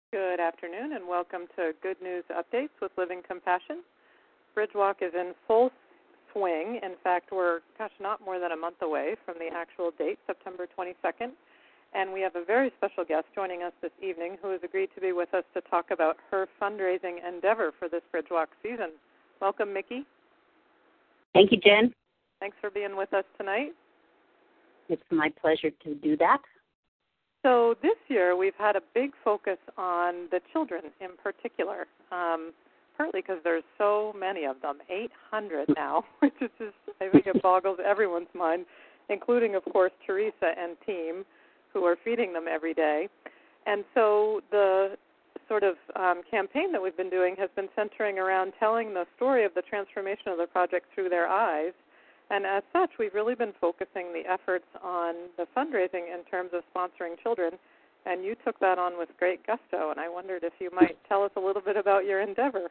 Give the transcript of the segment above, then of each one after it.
Good afternoon and welcome to Good News Updates with Living Compassion. Bridgewalk is in full swing. In fact, we're, not more than a month away from the actual date, September 22nd. And we have a very special guest joining us this evening who has agreed to be with us to talk about her fundraising endeavor for this Bridgewalk season. Welcome, Mickey. Thank you, Jen. Thanks for being with us tonight. It's my pleasure to do that. So this year we've had a big focus on the children in particular, partly because there's so many of them, 800 now, which is just, I think it boggles everyone's mind, including, of course, Teresa and team, who are feeding them every day. And so the sort of campaign that we've been doing has been centering around telling the story of the transformation of the project through their eyes. And as such, we've really been focusing the efforts on the fundraising in terms of sponsoring children, and you took that on with great gusto, and I wondered if you might tell us a little bit about your endeavor.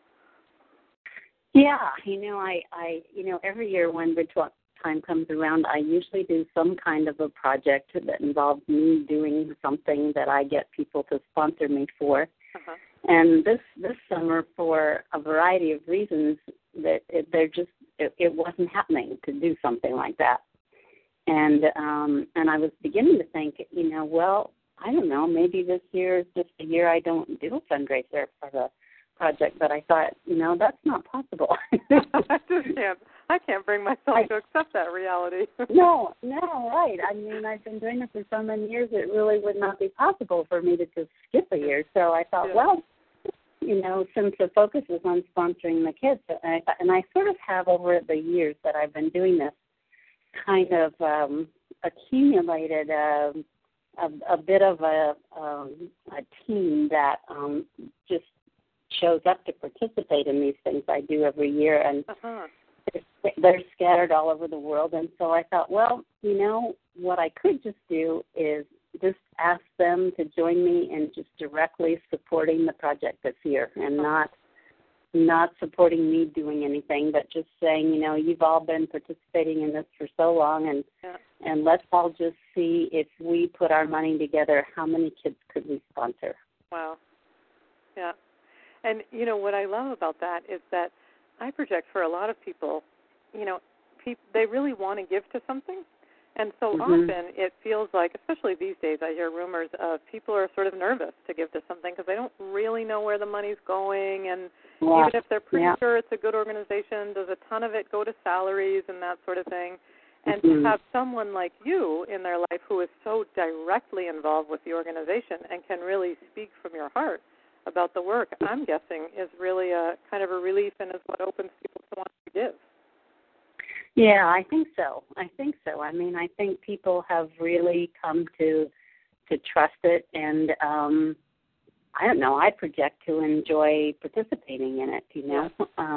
Yeah, I every year when Bridgewalk time comes around, I usually do some kind of a project that involves me doing something that I get people to sponsor me for. Uh-huh. And this summer, for a variety of reasons, that it wasn't happening to do something like that. And I was beginning to think, well, I don't know, maybe this year is just a year I don't do a fundraiser for the project. But I thought, that's not possible. I can't bring myself to accept that reality. No, right. I mean, I've been doing it for so many years, it really would not be possible for me to just skip a year. So I thought, well, since the focus is on sponsoring the kids, and I sort of have over the years that I've been doing this, kind of accumulated a bit of a team that just shows up to participate in these things I do every year, and they're scattered all over the world. And so I thought, well, what I could just do is just ask them to join me in just directly supporting the project this year, and not supporting me doing anything, but just saying, you've all been participating in this for so long, and let's all just see, if we put our money together, how many kids could we sponsor? Wow. Yeah. And, what I love about that is that I project for a lot of people, they really want to give to something. And so often it feels like, especially these days, I hear rumors of people are sort of nervous to give to something because they don't really know where the money's going. And even if they're pretty sure it's a good organization, does a ton of it go to salaries and that sort of thing? And to have someone like you in their life who is so directly involved with the organization and can really speak from your heart about the work, I'm guessing, is really a kind of a relief and is what opens people to want to give. Yeah, I think so. I mean, I think people have really come to trust it, and I don't know, I project to enjoy participating in it, Yeah.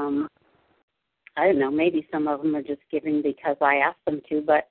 I don't know, maybe some of them are just giving because I asked them to, but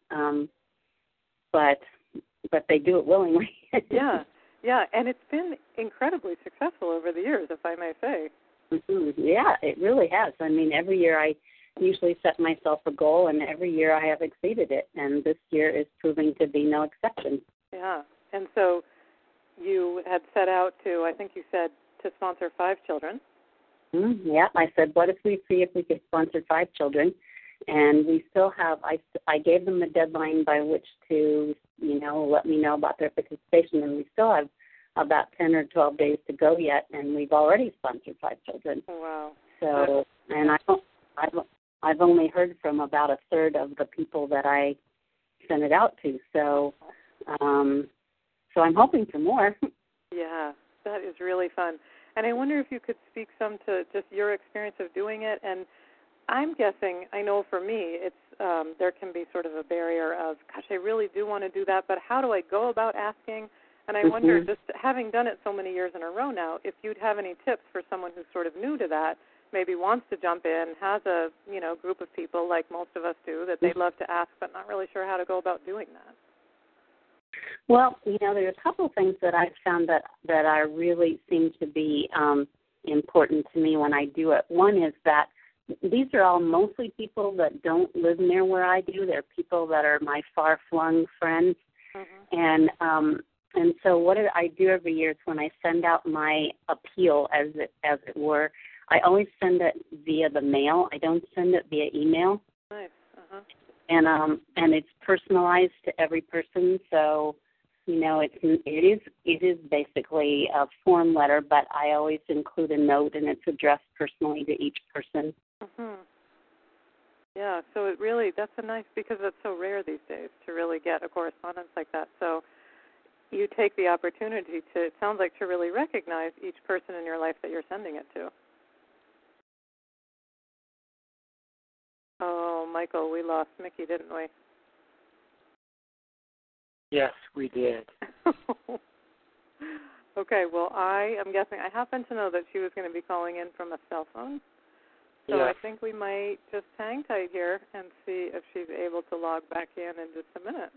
they do it willingly. Yeah, and it's been incredibly successful over the years, if I may say. Yeah, it really has. I mean, every year I usually set myself a goal, and every year I have exceeded it, and this year is proving to be no exception. Yeah, and so you had set out to, I think you said, to sponsor 5 children. Yeah, I said, what if we see if we could sponsor 5 children, and we still have, I gave them a deadline by which to, let me know about their participation, and we still have about 10 or 12 days to go yet, and we've already sponsored 5 children. Wow. So, and I've only heard from about a third of the people that I sent it out to. So I'm hoping for more. Yeah, that is really fun. And I wonder if you could speak some to just your experience of doing it. And I'm guessing, I know for me, it's there can be sort of a barrier of, gosh, I really do want to do that, but how do I go about asking? And I wonder, just having done it so many years in a row now, if you'd have any tips for someone who's sort of new to that, maybe wants to jump in, has a group of people like most of us do that they'd love to ask, but not really sure how to go about doing that. Well, there are a couple of things that I've found that are really seem to be important to me when I do it. One is that these are all mostly people that don't live near where I do. They're people that are my far-flung friends. And And so what I do every year is when I send out my appeal, as it were, I always send it via the mail. I don't send it via email. Nice. Uh-huh. And it's personalized to every person. So, you know, it is basically a form letter, but I always include a note, and it's addressed personally to each person. Mm-hmm. Yeah, so that's a nice, because it's so rare these days to really get a correspondence like that. So you take the opportunity it sounds like, to really recognize each person in your life that you're sending it to. Oh, Michael, we lost Mickey, didn't we? Yes, we did. Okay, well, I am guessing, I happen to know that she was going to be calling in from a cell phone. So yes. I think we might just hang tight here and see if she's able to log back in just a minute.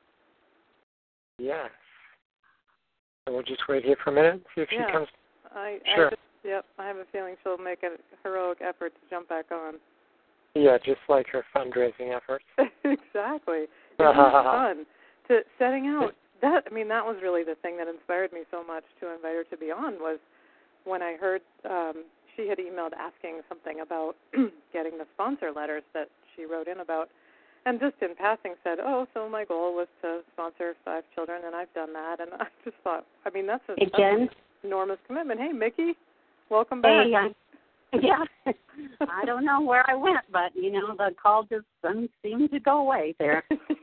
Yes. So we'll just wait here for a minute, see if she comes. Sure. I have a feeling she'll make a heroic effort to jump back on. Yeah, just like her fundraising efforts. Exactly. It was fun. Setting out, that was really the thing that inspired me so much to invite her to be on, was when I heard she had emailed asking something about getting the sponsor letters that she wrote in about, and just in passing said, so my goal was to sponsor 5 children, and I've done that. And I just thought, that's an enormous commitment. Hey, Mickey, welcome back. Yeah. I don't know where I went, but, the call just seemed to go away there.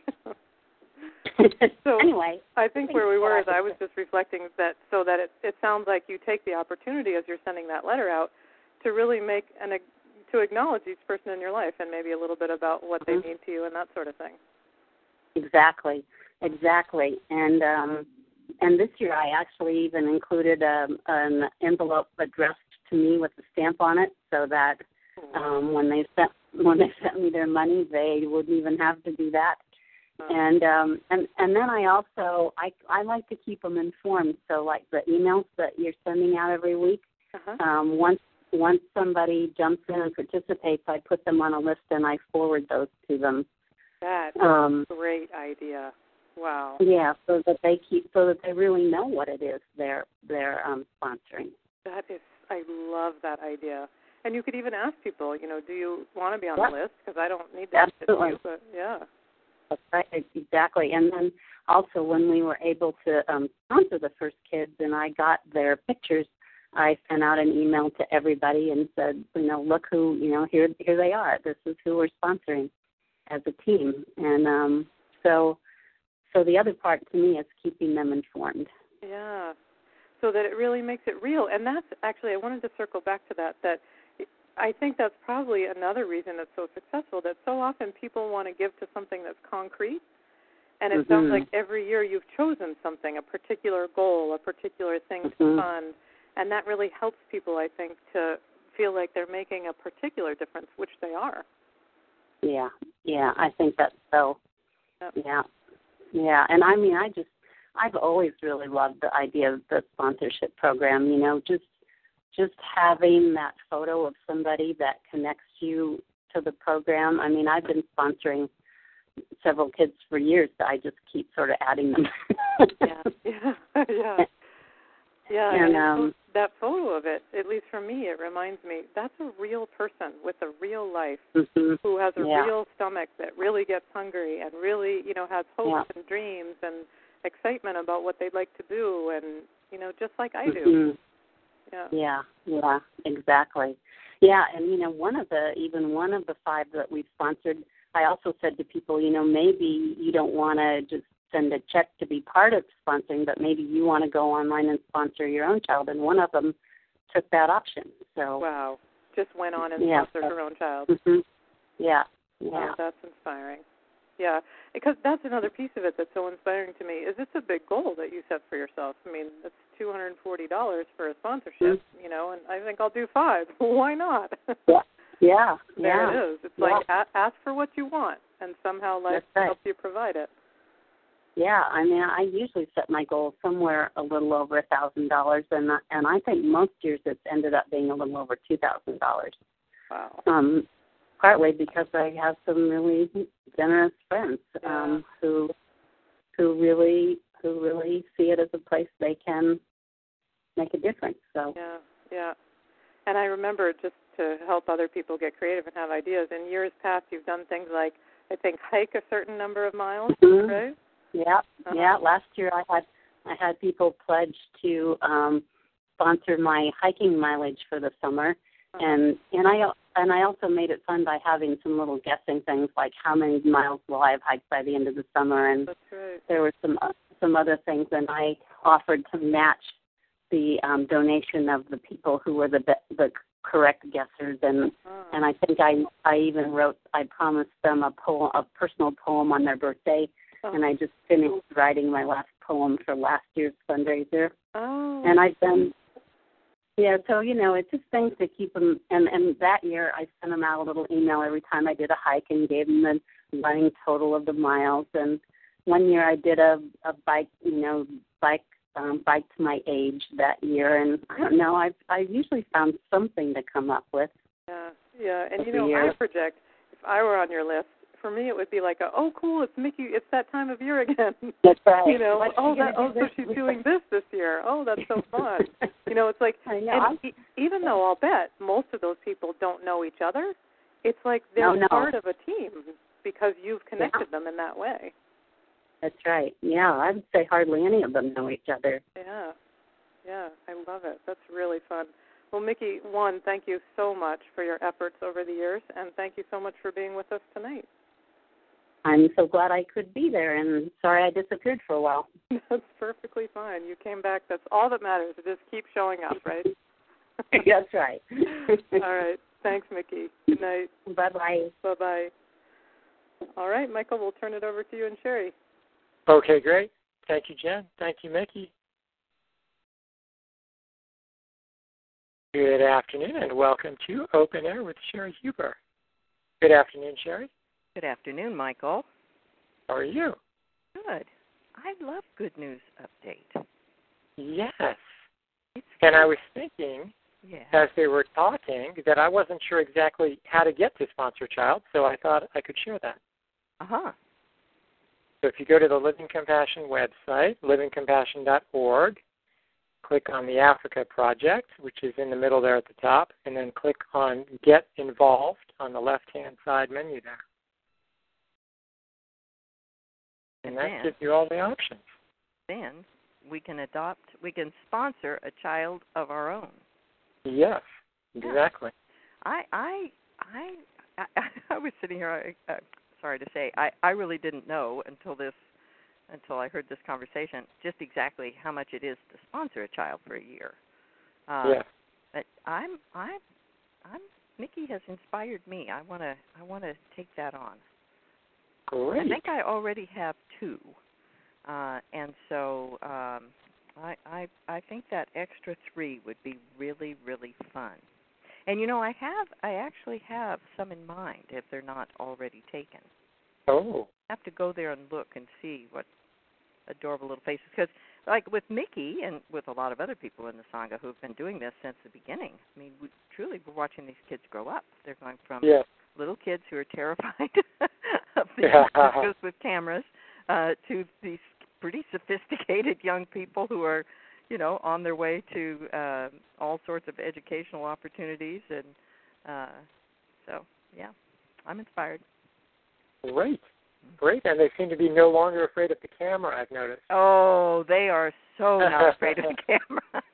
So anyway, I think where we were is I was just reflecting that, so that it sounds like you take the opportunity as you're sending that letter out to really make to acknowledge each person in your life, and maybe a little bit about what they mean to you and that sort of thing. Exactly. And this year I actually even included an envelope addressed to me with a stamp on it, so that when they sent me their money, they wouldn't even have to do that. And then I also I like to keep them informed. So like the emails that you're sending out every week, once somebody jumps in and participates, I put them on a list and I forward those to them. That's a great idea. Wow. Yeah, so that they really know what it is they're sponsoring. I love that idea. And you could even ask people, do you want to be on the list? Because I don't need to sit you, but yeah. That's right, exactly. And then also when we were able to sponsor the first kids and I got their pictures, I sent out an email to everybody and said, look who, here they are. This is who we're sponsoring as a team. And so the other part to me is keeping them informed. Yeah, so that it really makes it real. And that's actually, I wanted to circle back to that I think that's probably another reason it's so successful, that so often people want to give to something that's concrete. And it sounds like every year you've chosen something, a particular goal, a particular thing to fund. And that really helps people, I think, to feel like they're making a particular difference, which they are. Yeah, I think that's so. Yep. Yeah, and I've always really loved the idea of the sponsorship program, just having that photo of somebody that connects you to the program. I've been sponsoring several kids for years, so I just keep sort of adding them. Yeah, and that photo of it, at least for me, it reminds me, that's a real person with a real life who has a real stomach that really gets hungry and really, has hopes and dreams and excitement about what they'd like to do, and, just like I do. Yeah, exactly. Yeah, and one of the 5 that we've sponsored, I also said to people, maybe you don't want to just send a check to be part of sponsoring, but maybe you want to go online and sponsor your own child. And one of them took that option. So wow, just went on and sponsored her own child. Yeah. Oh, that's inspiring. Yeah, because that's another piece of it that's so inspiring to me. Is it's a big goal that you set for yourself. It's $240 for a sponsorship, and I think I'll do 5. Why not? Yeah. There it is. It's like ask for what you want, and somehow life helps you provide it. Yeah, I usually set my goal somewhere a little over $1,000, and I think most years it's ended up being a little over $2,000. Wow. Partly because I have some really generous friends who really who really see it as a place they can make a difference. So yeah. And I remember, just to help other people get creative and have ideas, in years past you've done things like, I think, hike a certain number of miles, right? Yeah, yeah. Last year I had people pledge to sponsor my hiking mileage for the summer, and I also made it fun by having some little guessing things like how many miles will I have hiked by the end of the summer, and that's right. There were some other things, and I offered to match the donation of the people who were the correct guessers, and I think I even I promised them a personal poem on their birthday, and I just finished writing my last poem for last year's fundraiser. And I've done, so, it's just things to keep them, and that year I sent them out a little email every time I did a hike and gave them the running total of the miles, and one year I did a bike to my age that year, and I don't know, I've usually found something to come up with. Yeah, and I project, if I were on your list, for me it would be like, oh cool, it's Mickey, it's that time of year again. That's right. So she's doing this year. Oh, that's so fun. It's like, even though I'll bet most of those people don't know each other, it's like they're part of a team because you've connected them in that way. That's right. Yeah, I would say hardly any of them know each other. Yeah, I love it. That's really fun. Well, Mickey, thank you so much for your efforts over the years, and thank you so much for being with us tonight. I'm so glad I could be there, and sorry I disappeared for a while. That's perfectly fine. You came back. That's all that matters. Just keep showing up, right? That's right. All right. Thanks, Mickey. Good night. Bye-bye. Bye-bye. All right, Michael, we'll turn it over to you and Sherry. Okay, great. Thank you, Jen. Thank you, Mickey. Good afternoon, and welcome to Open Air with Sherry Huber. Good afternoon, Sherry. Good afternoon, Michael. How are you? Good. I love Good News Update. Yes. And I was thinking, as they were talking, that I wasn't sure exactly how to get to Sponsor Child, so I thought I could share that. So if you go to the Living Compassion website, livingcompassion.org, click on the Africa Project, which is in the middle there at the top, and then click on Get Involved on the left-hand side menu there. And that gives you all the options. Then we can sponsor a child of our own. Yes, exactly. I was sitting here, sorry to say, I really didn't know until I heard this conversation just exactly how much it is to sponsor a child for a year. But Mickey has inspired me. I want to take that on. Great. I think I already have two, and so I think that extra 3 would be really, really fun. And I actually have some in mind if they're not already taken. Oh. I have to go there and look and see what adorable little faces. Because, like with Mickey and with a lot of other people in the Sangha who've been doing this since the beginning, I mean, we're watching these kids grow up. They're going from little kids who are terrified of the Africans with cameras to these pretty sophisticated young people who are, on their way to all sorts of educational opportunities. And so, I'm inspired. Great. And they seem to be no longer afraid of the camera, I've noticed. Oh, they are so not afraid of the camera.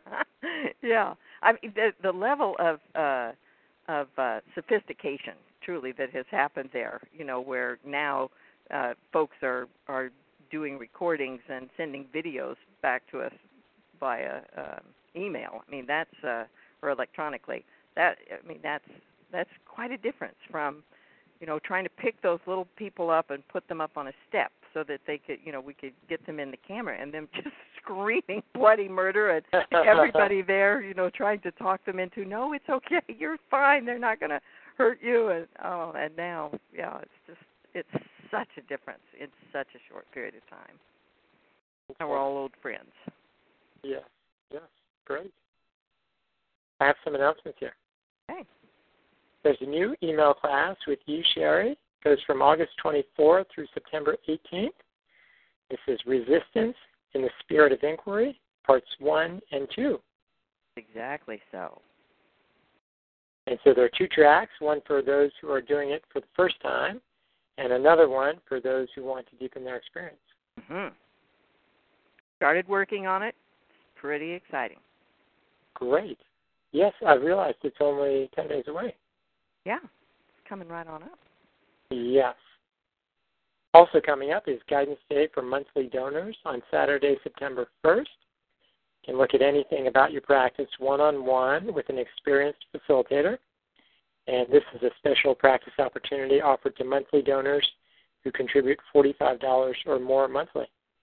I mean, the level of sophistication, truly, that has happened there, where now folks are doing recordings and sending videos back to us via email. I mean, that's or electronically. That's quite a difference from trying to pick those little people up and put them up on a step so that they could, we could get them in the camera, and them just screaming bloody murder at everybody there, trying to talk them into, no, it's okay, you're fine, they're not going to hurt you. And now, it's such a difference in such a short period of time. And we're all old friends. Yes, great. I have some announcements here. Okay. There's a new email class with you, Sherry. It goes from August 24th through September 18th. This is Resistance in the Spirit of Inquiry, Parts 1 and 2. Exactly so. And so there are 2 tracks, one for those who are doing it for the first time, and another one for those who want to deepen their experience. Mm-hmm. Started working on it. It's pretty exciting. Great. Yes, I realized it's only 10 days away. Yeah, it's coming right on up. Yes. Also coming up is Guidance Day for monthly donors on Saturday, September 1st. You can look at anything about your practice one-on-one with an experienced facilitator. And this is a special practice opportunity offered to monthly donors who contribute $45 or more monthly.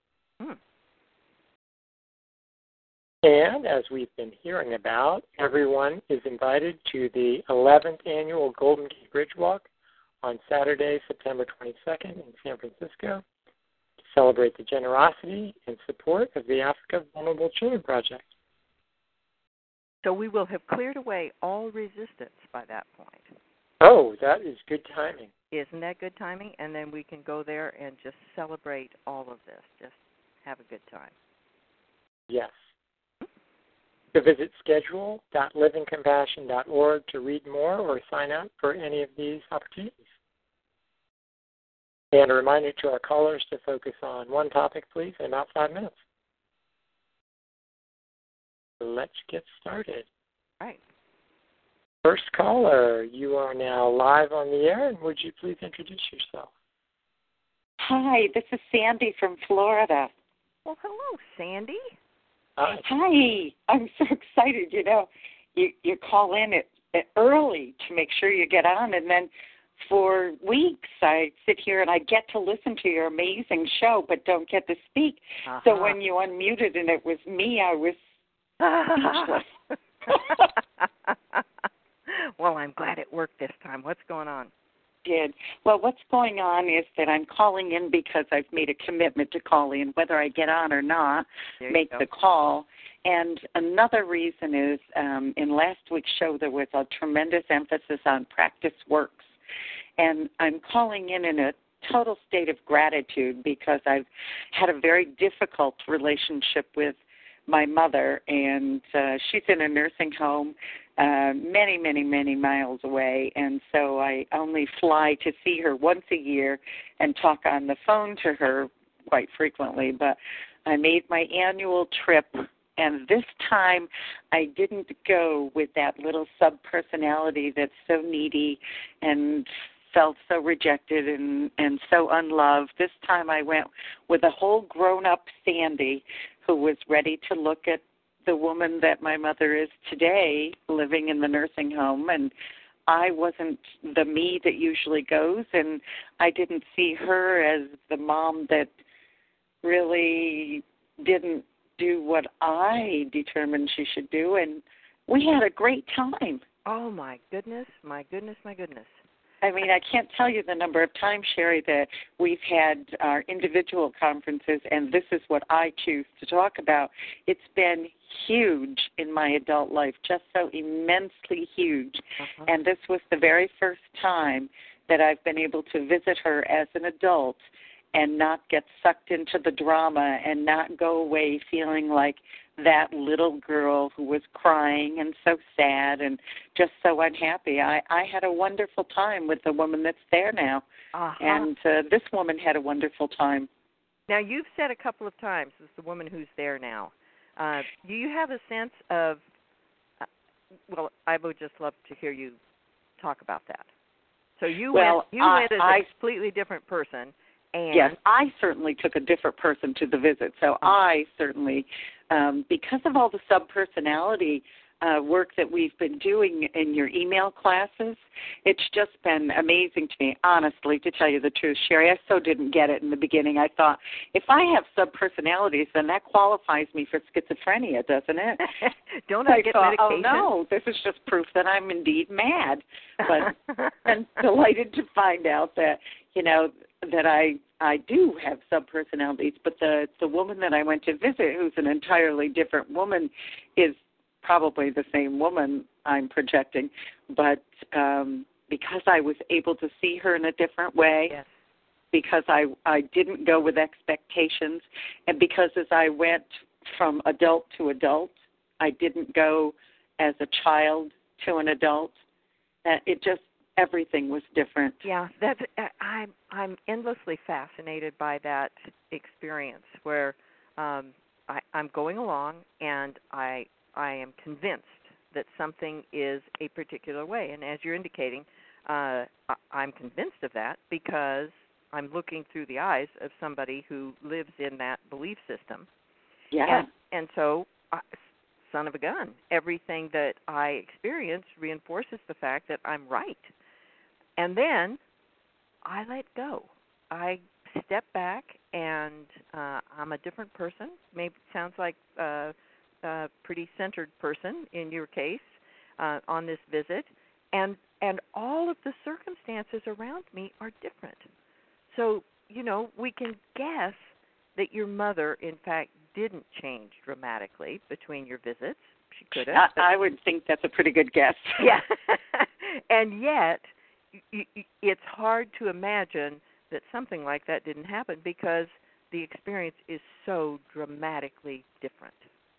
And as we've been hearing about, everyone is invited to the 11th Annual Golden Gate Bridge Walk on Saturday, September 22nd in San Francisco to celebrate the generosity and support of the Africa Vulnerable Children Project. So we will have cleared away all resistance by that point. Oh, that is good timing. Isn't that good timing? And then we can go there and just celebrate all of this. Just have a good time. Yes. So visit schedule.livingcompassion.org to read more or sign up for any of these opportunities. And a reminder to our callers to focus on one topic, please, in about 5 minutes. Let's get started. All right. First caller, you are now live on the air, and would you please introduce yourself? Hi, this is Sandy from Florida. Well, hello, Sandy. Hi. Hi, I'm so excited. You know, you call in early to make sure you get on, and then for weeks I sit here and I get to listen to your amazing show, but don't get to speak. Uh-huh. So when you unmuted and it was me, I was speechless. Well, I'm glad it worked this time. What's going on? Did. Well, what's going on is that I'm calling in because I've made a commitment to call in, whether I get on or not, make the call. And another reason is in last week's show there was a tremendous emphasis on practice works. And I'm calling in a total state of gratitude because I've had a very difficult relationship with my mother, and she's in a nursing home many, many, many miles away, and so I only fly to see her once a year and talk on the phone to her quite frequently. But I made my annual trip, and this time I didn't go with that little sub-personality that's so needy and felt so rejected and so unloved. This time I went with a whole grown-up Sandy who was ready to look at the woman that my mother is today living in the nursing home. And I wasn't the me that usually goes, and I didn't see her as the mom that really didn't do what I determined she should do. And we had a great time. Oh, my goodness, my goodness, my goodness. I mean, I can't tell you the number of times, Sherry, that we've had our individual conferences, and this is what I choose to talk about. It's been huge in my adult life, just so immensely huge. Uh-huh. And this was the very first time that I've been able to visit her as an adult and not get sucked into the drama and not go away feeling like that little girl who was crying and so sad and just so unhappy. I had a wonderful time with the woman that's there now. Uh-huh. And this woman had a wonderful time. Now, you've said a couple of times, this is the woman who's there now. Do you have a sense of, well, I would just love to hear you talk about that. So you went as a completely different person. And yes, I certainly took a different person to the visit. So I certainly, because of all the sub-personality work that we've been doing in your email classes, it's just been amazing to me, honestly, to tell you the truth, Sherry. I so didn't get it in the beginning. I thought, if I have sub-personalities, then that qualifies me for schizophrenia, doesn't it? Don't I get medication? Oh, no, this is just proof that I'm indeed mad. But I'm delighted to find out that, you know, that I do have sub-personalities, but the woman that I went to visit, who's an entirely different woman, is probably the same woman I'm projecting. But because I was able to see her in a different way, yes. because I didn't go with expectations, and because as I went from adult to adult, I didn't go as a child to an adult. It just, everything was different. Yeah, that's I'm endlessly fascinated by that experience where I'm going along and I am convinced that something is a particular way, and as you're indicating, I'm convinced of that because I'm looking through the eyes of somebody who lives in that belief system. Yeah. And so, son of a gun, everything that I experience reinforces the fact that I'm right. And then I let go. I step back, and I'm a different person. Maybe it sounds like a pretty centered person in your case on this visit. And all of the circumstances around me are different. So, we can guess that your mother, in fact, didn't change dramatically between your visits. She could have. I would think that's a pretty good guess. Yeah. And yet, it's hard to imagine that something like that didn't happen because the experience is so dramatically different.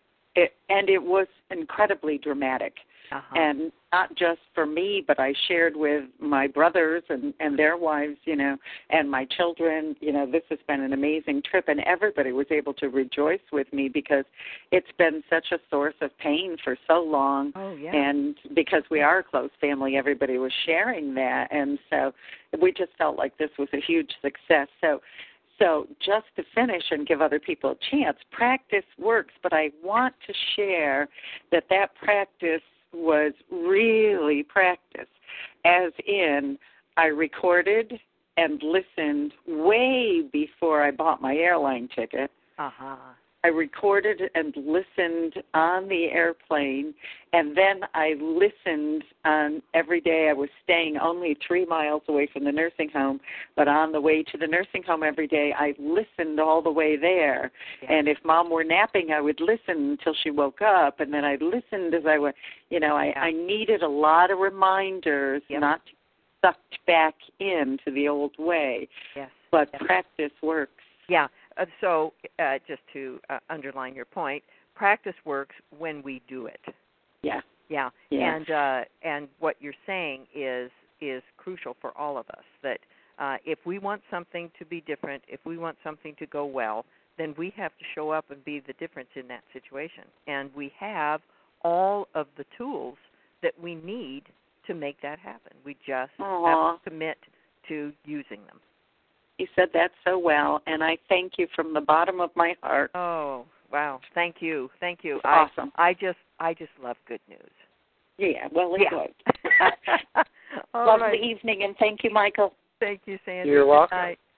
It was incredibly dramatic. Uh-huh. And not just for me, but I shared with my brothers and their wives, and my children. This has been an amazing trip, and everybody was able to rejoice with me because it's been such a source of pain for so long. Oh, yeah. And because we are a close family, everybody was sharing that, and so we just felt like this was a huge success. So just to finish and give other people a chance, practice works, but I want to share that practice was really practice, as in I recorded and listened way before I bought my airline ticket. Uh-huh. I recorded and listened on the airplane, and then I listened on every day. I was staying only 3 miles away from the nursing home, but on the way to the nursing home every day, I listened all the way there. Yeah. And if Mom were napping, I would listen until she woke up, and then I listened as I went. I needed a lot of reminders not to get sucked back into the old way. Yes. But practice works. Yeah. So just to underline your point, practice works when we do it. Yeah. Yeah. Yeah. And what you're saying is crucial for all of us, that if we want something to be different, if we want something to go well, then we have to show up and be the difference in that situation. And we have all of the tools that we need to make that happen. We just have to commit to using them. You said that so well, and I thank you from the bottom of my heart. Oh, wow. Thank you. Thank you. Awesome. I just love good news. Yeah, well, it was. Lovely evening, and thank you, Michael. Thank you, Sandy. You're welcome. Good night.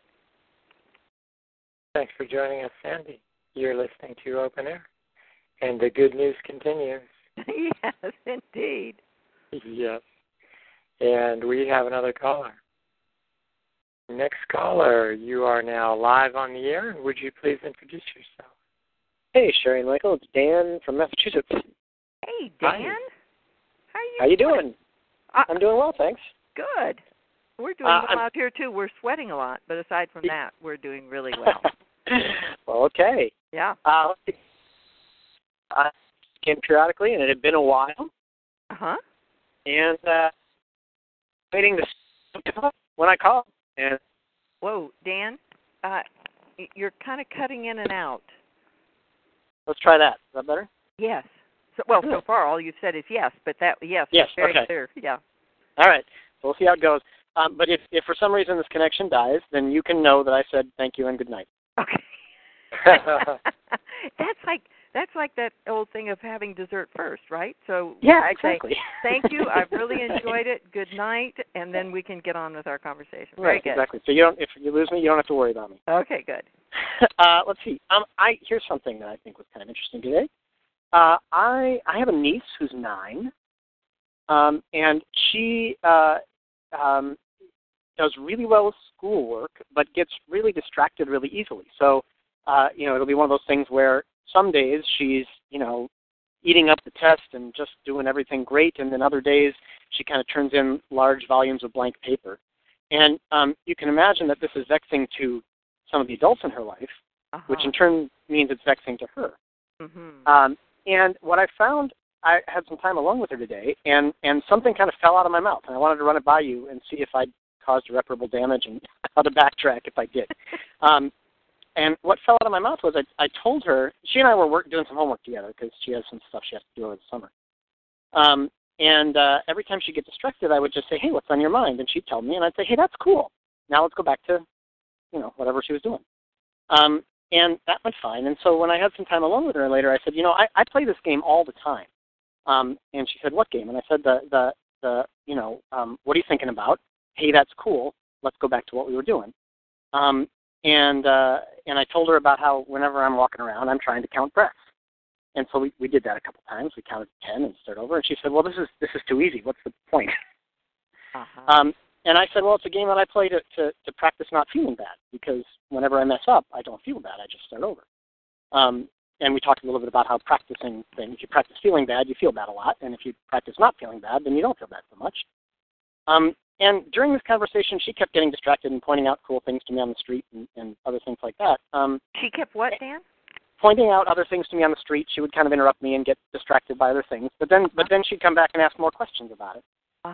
Thanks for joining us, Sandy. You're listening to Open Air, and the good news continues. Yes, indeed. Yes. And we have another caller. Next caller, you are now live on the air, and would you please introduce yourself? Hey, Sherry and Michael, it's Dan from Massachusetts. Hey, Dan. Hi. How you doing? I'm doing well, thanks. Good. We're doing well out here, too. We're sweating a lot, but aside from that, we're doing really well. Well, okay. Yeah. I came periodically, and it had been a while. Uh-huh. And waiting to come up when I called. And whoa, Dan, you're kind of cutting in and out. Let's try that. Is that better? Yes. So far all you've said is yes, but yes, very clear. Yeah. All right. So we'll see how it goes. But if for some reason this connection dies, then you can know that I said thank you and good night. Okay. That's like that old thing of having dessert first, right? So yeah, exactly. Thank you. I've really enjoyed it. Good night, and then we can get on with our conversation. Very good. Exactly. So if you lose me, you don't have to worry about me. Okay, good. Let's see. Here's something that I think was kind of interesting today. I have a niece who's 9, and she does really well with schoolwork, but gets really distracted really easily. So, it'll be one of those things where some days she's, eating up the test and just doing everything great, and then other days she kind of turns in large volumes of blank paper. And you can imagine that this is vexing to some of the adults in her life, which in turn means it's vexing to her. Mm-hmm. And what I found, I had some time alone with her today, and something kind of fell out of my mouth, and I wanted to run it by you and see if I'd caused irreparable damage and how to backtrack if I did. And what fell out of my mouth was I told her, she and I were doing some homework together because she has some stuff she has to do over the summer. And every time she'd get distracted, I would just say, hey, what's on your mind? And she'd tell me, and I'd say, hey, that's cool. Now let's go back to, whatever she was doing. And that went fine. And so when I had some time alone with her later, I said, I play this game all the time. And she said, what game? And I said, what are you thinking about? Hey, that's cool. Let's go back to what we were doing. And I told her about how whenever I'm walking around, I'm trying to count breaths. And so we did that a couple times. We counted 10 and started over. And she said, well, this is too easy. What's the point? And I said, well, it's a game that I play to practice not feeling bad, because whenever I mess up, I don't feel bad. I just start over. And we talked a little bit about how practicing things, if you practice feeling bad, you feel bad a lot. And if you practice not feeling bad, then you don't feel bad so much. And during this conversation, she kept getting distracted and pointing out cool things to me on the street and other things like that. She kept what, Dan? Pointing out other things to me on the street. She would kind of interrupt me and get distracted by other things. But then she'd come back and ask more questions about it.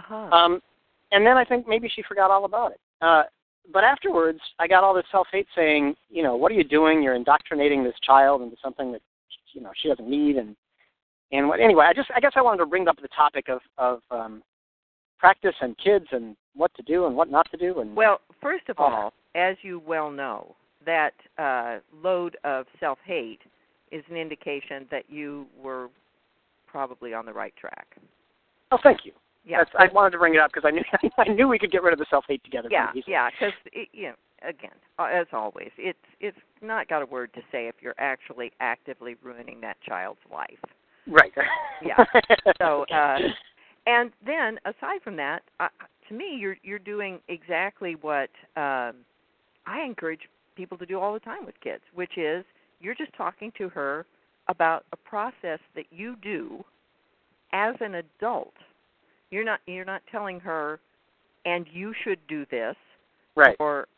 And then I think maybe she forgot all about it. But afterwards, I got all this self-hate saying, what are you doing? You're indoctrinating this child into something that, she doesn't need. Anyway, I guess I wanted to bring up the topic of practice and kids and what to do and what not to do. Well, first of all, as you well know, that load of self-hate is an indication that you were probably on the right track. Oh, thank you. Yeah, I wanted to bring it up because I knew we could get rid of the self-hate together. Yeah, because again, as always, it's not got a word to say if you're actually actively ruining that child's life. Right. Yeah. So, and then aside from that, to me, you're doing exactly what I encourage people to do all the time with kids, which is you're just talking to her about a process that you do as an adult. You're not telling her, and you should do this, right? Or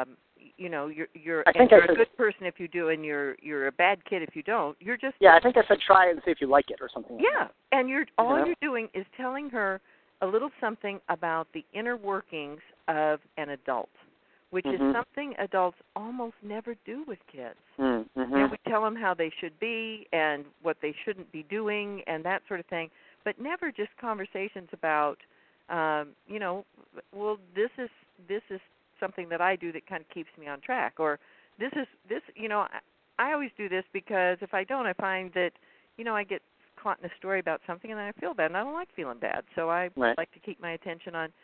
you're a good person if you do, and you're a bad kid if you don't. You're just I think I said try it and see if you like it or something. Yeah, like that. And you're doing is telling her a little something about the inner workings of an adult, which is something adults almost never do with kids. We tell them how they should be and what they shouldn't be doing and that sort of thing. But never just conversations about, well, this is something that I do that kind of keeps me on track, or this. I always do this because if I don't, I find that, I get caught in a story about something and then I feel bad, and I don't like feeling bad, so I like to keep my attention on,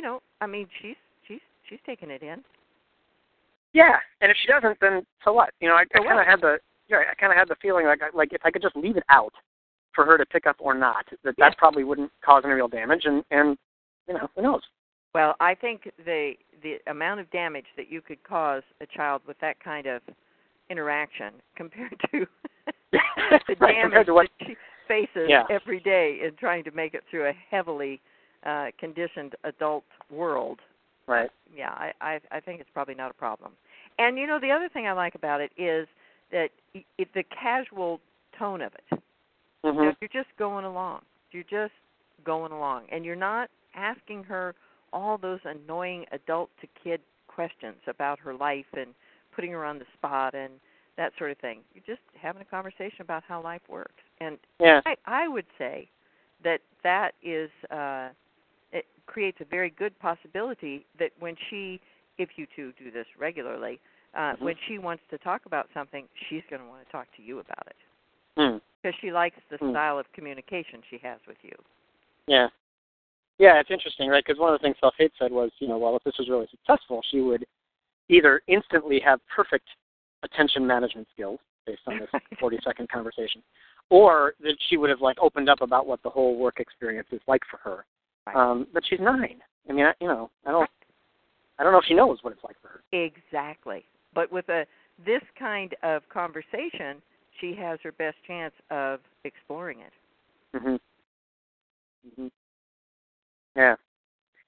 she's taking it in. Yeah, and if she doesn't, then so what? I kind of had the feeling like if I could just leave it out for her to pick up or not, that probably wouldn't cause any real damage, and who knows? Well, I think the amount of damage that you could cause a child with that kind of interaction compared to the damage that she faces every day in trying to make it through a heavily conditioned adult world. Right. Yeah, I think it's probably not a problem. And, the other thing I like about it is that the casual tone of it. You're just going along. And you're not asking her all those annoying adult-to-kid questions about her life and putting her on the spot and that sort of thing. You're just having a conversation about how life works. And I would say that is it creates a very good possibility that when she, if you two do this regularly, when she wants to talk about something, she's going to want to talk to you about it. Because she likes the style of communication she has with you. Yeah. Yeah, it's interesting, right? Because one of the things Self-Hate said was, if this was really successful, she would either instantly have perfect attention management skills based on this 40-second conversation, or that she would have, opened up about what the whole work experience is like for her. Right. But she's 9. I mean, I don't know if she knows what it's like for her. Exactly. But with this kind of conversation, she has her best chance of exploring it. Yeah.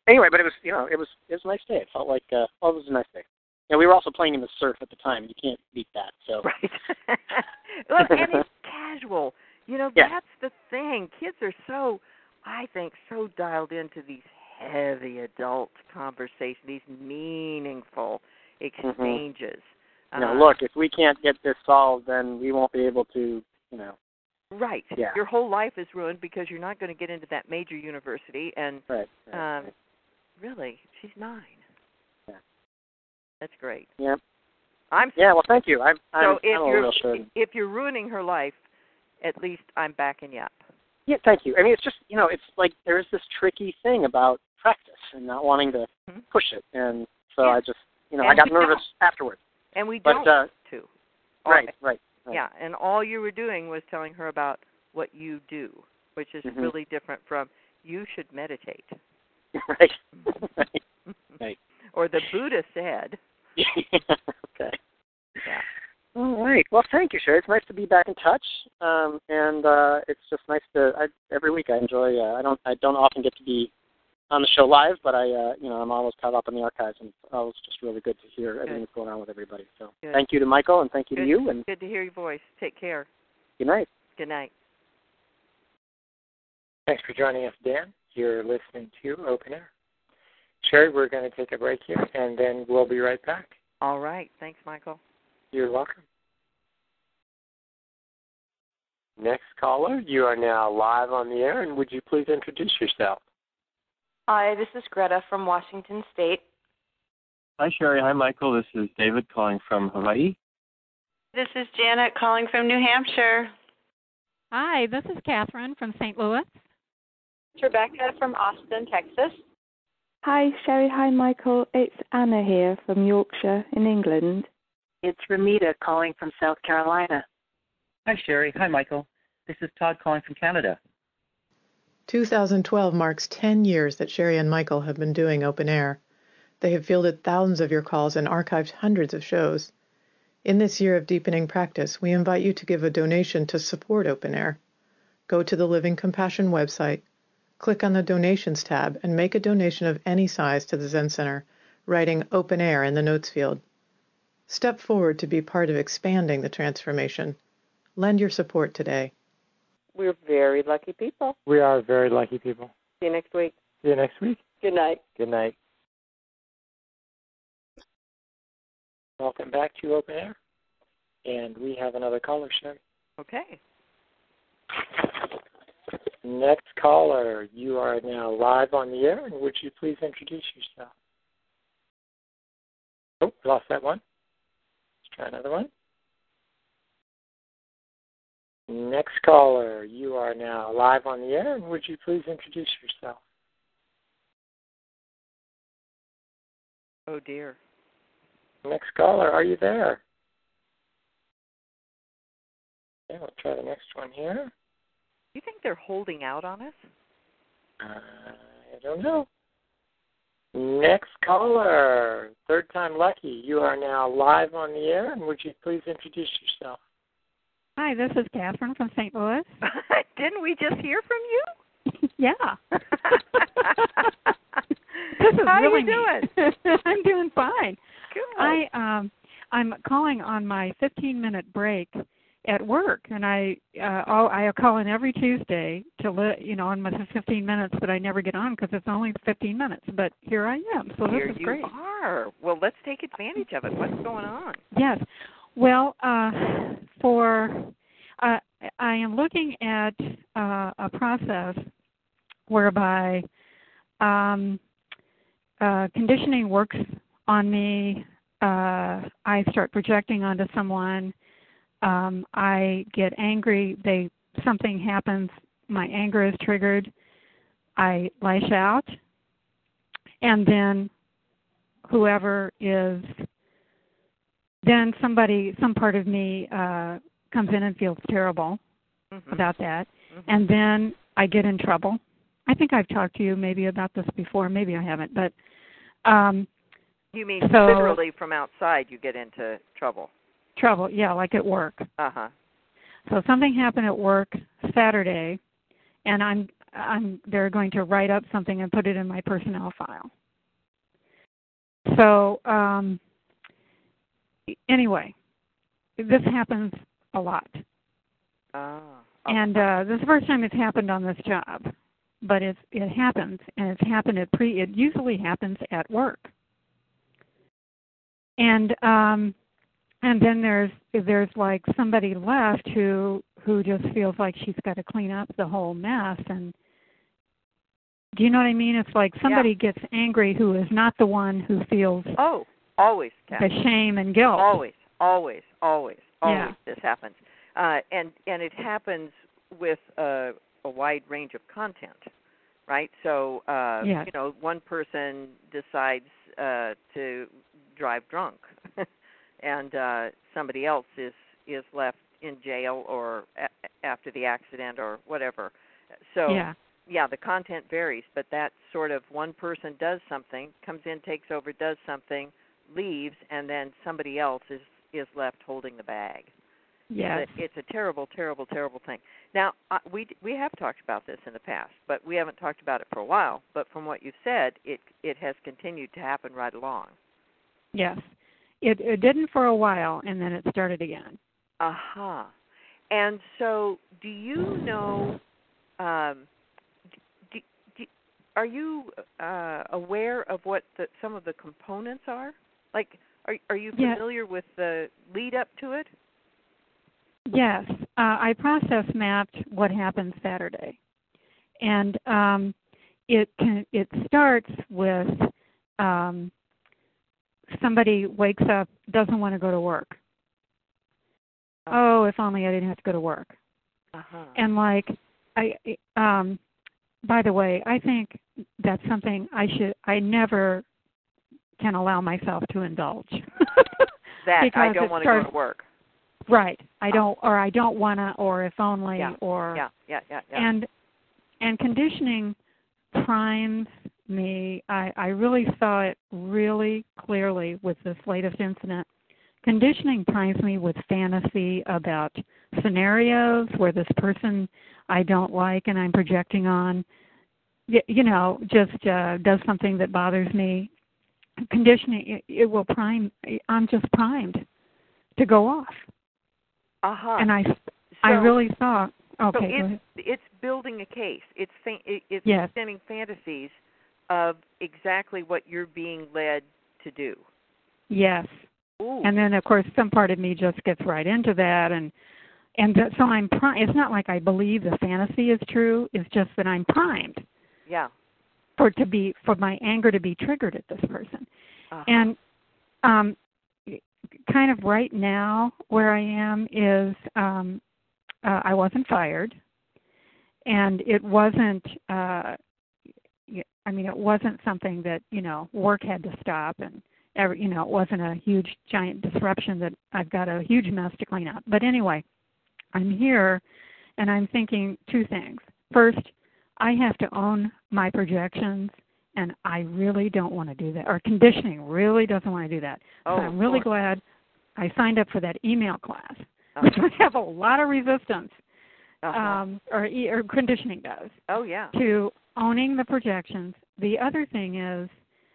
anyway, but it was it was a nice day. It felt like it was a nice day. We were also playing in the surf at the time. You can't beat that. So right. Well, and it's casual. That's the thing. Kids are I think, so dialed into these heavy adult conversations, these meaningful exchanges. Look, if we can't get this solved, then we won't be able to, Right. Yeah. Your whole life is ruined because you're not going to get into that major university. And right. Really, she's 9. Yeah. That's great. Yeah. Yeah, well, thank you. I'm so if you're ruining her life, at least I'm backing you up. Yeah, thank you. I mean, it's just, it's like there's this tricky thing about practice and not wanting to push it. And so I just, I got nervous afterwards. And we don't want to. Right. Yeah, and all you were doing was telling her about what you do, which is really different from you should meditate. Right. Or the Buddha said. Okay. Yeah. All right. Well, thank you, Sherry. It's nice to be back in touch, and it's just nice to. Every week I enjoy. I don't often get to be on the show live, but I'm always caught up in the archives, and it's always just really good to hear everything that's going on with everybody. So thank you to Michael, and thank you to you. And good to hear your voice. Take care. Good night. Good night. Thanks for joining us, Dan. You're listening to Open Air. Sherry, we're going to take a break here, and then we'll be right back. All right. Thanks, Michael. You're welcome. Next caller, you are now live on the air, and would you please introduce yourself? Hi, this is Greta from Washington State. Hi, Sherry. Hi, Michael. This is David calling from Hawaii. This is Janet calling from New Hampshire. Hi, this is Catherine from St. Louis. It's Rebecca from Austin, Texas. Hi, Sherry. Hi, Michael. It's Anna here from Yorkshire in England. It's Ramita calling from South Carolina. Hi, Sherry. Hi, Michael. This is Todd calling from Canada. 2012 marks 10 years that Sherry and Michael have been doing Open Air. They have fielded thousands of your calls and archived hundreds of shows. In this year of deepening practice, we invite you to give a donation to support Open Air. Go to the Living Compassion website, click on the Donations tab, and make a donation of any size to the Zen Center, writing Open Air in the notes field. Step forward to be part of expanding the transformation. Lend your support today. We're very lucky people. We are very lucky people. See you next week. See you next week. Good night. Good night. Welcome back to Open Air. And we have another caller, Sherry. Okay. Next caller, you are now live on the air, and would you please introduce yourself? Oh, lost that one. Let's try another one. Next caller, you are now live on the air, and would you please introduce yourself? Oh, dear. Next caller, are you there? Okay, we'll try the next one here. You think they're holding out on us? I don't know. Next caller, third time lucky. You are now live on the air, and would you please introduce yourself? Hi, this is Catherine from St. Louis. Didn't we just hear from you? Yeah. This is How really are you doing? I'm doing fine. Good. I'm calling on my 15-minute break at work, and I call in every Tuesday to on my 15 minutes, but I never get on because it's only 15 minutes. But here I am, so here this is you great. Are. Well, let's take advantage of it. What's going on? Yes. Well, I am looking at a process whereby conditioning works on me. I start projecting onto someone. I get angry. Something happens. My anger is triggered. I lash out, and then some part of me comes in and feels terrible about that, and then I get in trouble. I think I've talked to you maybe about this before. Maybe I haven't, but you mean literally from outside you get into trouble? Trouble, yeah, like at work. Uh-huh. So something happened at work Saturday, and they're going to write up something and put it in my personnel file. So anyway, this happens a lot. Oh. And this is the first time it's happened on this job, but it happens, and it's happened it usually happens at work. And then there's like somebody left who just feels like she's got to clean up the whole mess. And do you know what I mean? It's like somebody gets angry who is not the one who feels always the shame and guilt. Always this happens. And it happens with a wide range of content, right? So one person decides to drive drunk, and somebody else is left in jail or after the accident or whatever. So the content varies, but that sort of one person does something, comes in, takes over, does something, leaves, and then somebody else is left holding the bag. Yes. It's a terrible, terrible, terrible thing. Now, we have talked about this in the past, but we haven't talked about it for a while. But from what you've said, it has continued to happen right along. Yes. It didn't for a while, and then it started again. Aha. And so do you know, are you aware of what some of the components are? Like, are you familiar with the lead up to it? Yes, I process mapped what happened Saturday, and it starts with somebody wakes up, doesn't want to go to work. Oh, if only I didn't have to go to work. And like by the way, I think that's something I never can allow myself to indulge. That I don't want to go to work. Right. I don't want to, or if only, or and conditioning primes me. I really saw it really clearly with this latest incident. Conditioning primes me with fantasy about scenarios where this person I don't like and I'm projecting on, just does something that bothers me. Conditioning, it will prime. I'm just primed to go off. And I really thought, okay. So it's building a case. It's sending fantasies of exactly what you're being led to do. Yes. Ooh. And then of course some part of me just gets right into that, and so I'm primed. It's not like I believe the fantasy is true. It's just that I'm primed. Yeah. For my anger to be triggered at this person, and kind of right now where I am is I wasn't fired, and it wasn't it wasn't something that work had to stop, and it wasn't a huge giant disruption that I've got a huge mess to clean up. But anyway, I'm here and I'm thinking two things. First, I have to own my projections, and I really don't want to do that. Or conditioning really doesn't want to do that. So I'm really glad I signed up for that email class, which I have a lot of resistance, or conditioning does. Oh, yeah. To owning the projections. The other thing is,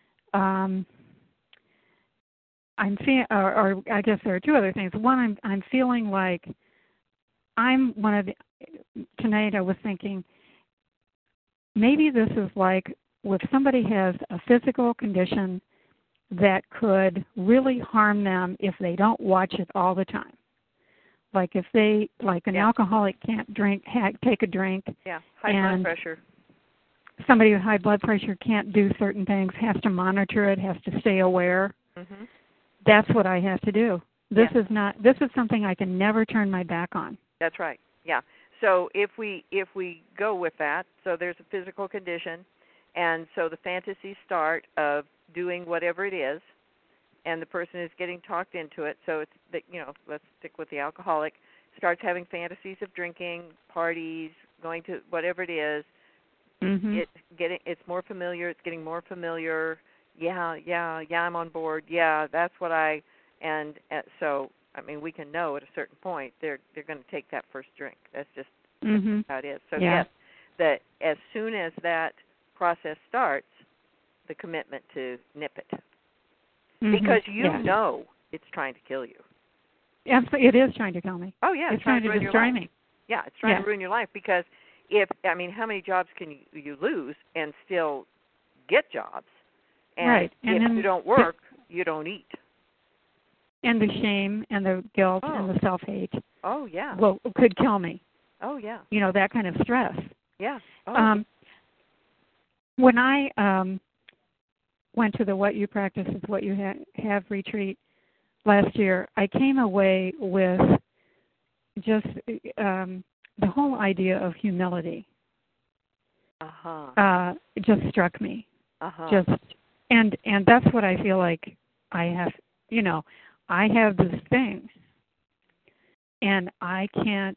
I'm seeing, or I guess there are two other things. One, I'm feeling like I'm one of the. Tonight I was thinking, maybe this is like if somebody has a physical condition that could really harm them if they don't watch it all the time. Like if they, like an alcoholic can't take a drink. Yeah, high blood pressure. Somebody with high blood pressure can't do certain things, has to monitor it, has to stay aware. Mm-hmm. That's what I have to do. This is something I can never turn my back on. That's right. Yeah. So if we go with that, so there's a physical condition, and so the fantasies start of doing whatever it is, and the person is getting talked into it. So it's let's stick with the alcoholic. Starts having fantasies of drinking, parties, going to whatever it is. Mm-hmm. It's more familiar. It's getting more familiar. Yeah, I'm on board. Yeah, that's what and so I mean we can know at a certain point they're going to take that first drink. That's just how it is. So yes, that as soon as that process starts, the commitment to nip it. Because you know it's trying to kill you. Absolutely, it is trying to kill me. Oh, yeah. It's trying to destroy me. Yeah, it's trying to ruin your life because how many jobs can you lose and still get jobs? And right. And if you don't work, you don't eat. And the shame and the guilt and the self-hate. Oh, yeah. Well, could kill me. Oh, yeah. You know, that kind of stress. Yeah. Oh. When I went to the What You Practice is What You Have retreat last year, I came away with just the whole idea of humility. It just struck me. Just and that's what I feel like I have. You know, I have this thing, and I can't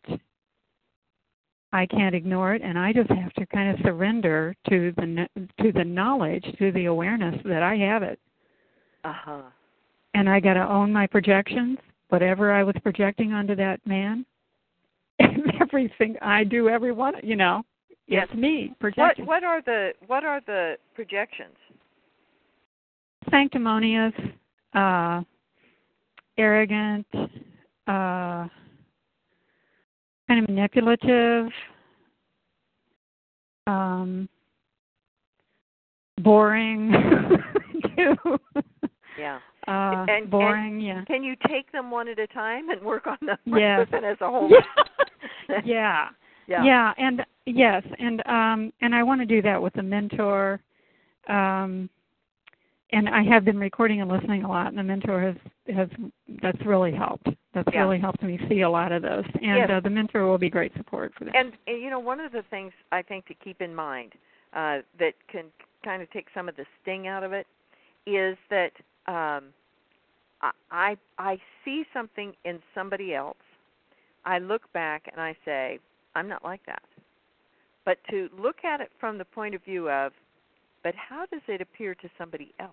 ignore it, and I just have to kind of surrender to the knowledge, to the awareness that I have it. And I got to own my projections, whatever I was projecting onto that man, and everything I do, everyone, you know, it's me projecting. What are the projections? Sanctimonious, arrogant, kind of manipulative, boring. Yeah. Boring. And can you take them one at a time and work on the person as a whole? Yeah. And yes, and I want to do that with a mentor. And I have been recording and listening a lot, and the mentor has that's really helped. That's really helped me see a lot of those. And the mentor will be great support for that. And you know, one of the things I think to keep in mind that can kind of take some of the sting out of it is that I see something in somebody else. I look back and I say, I'm not like that. But to look at it from the point of view of, but how does it appear to somebody else?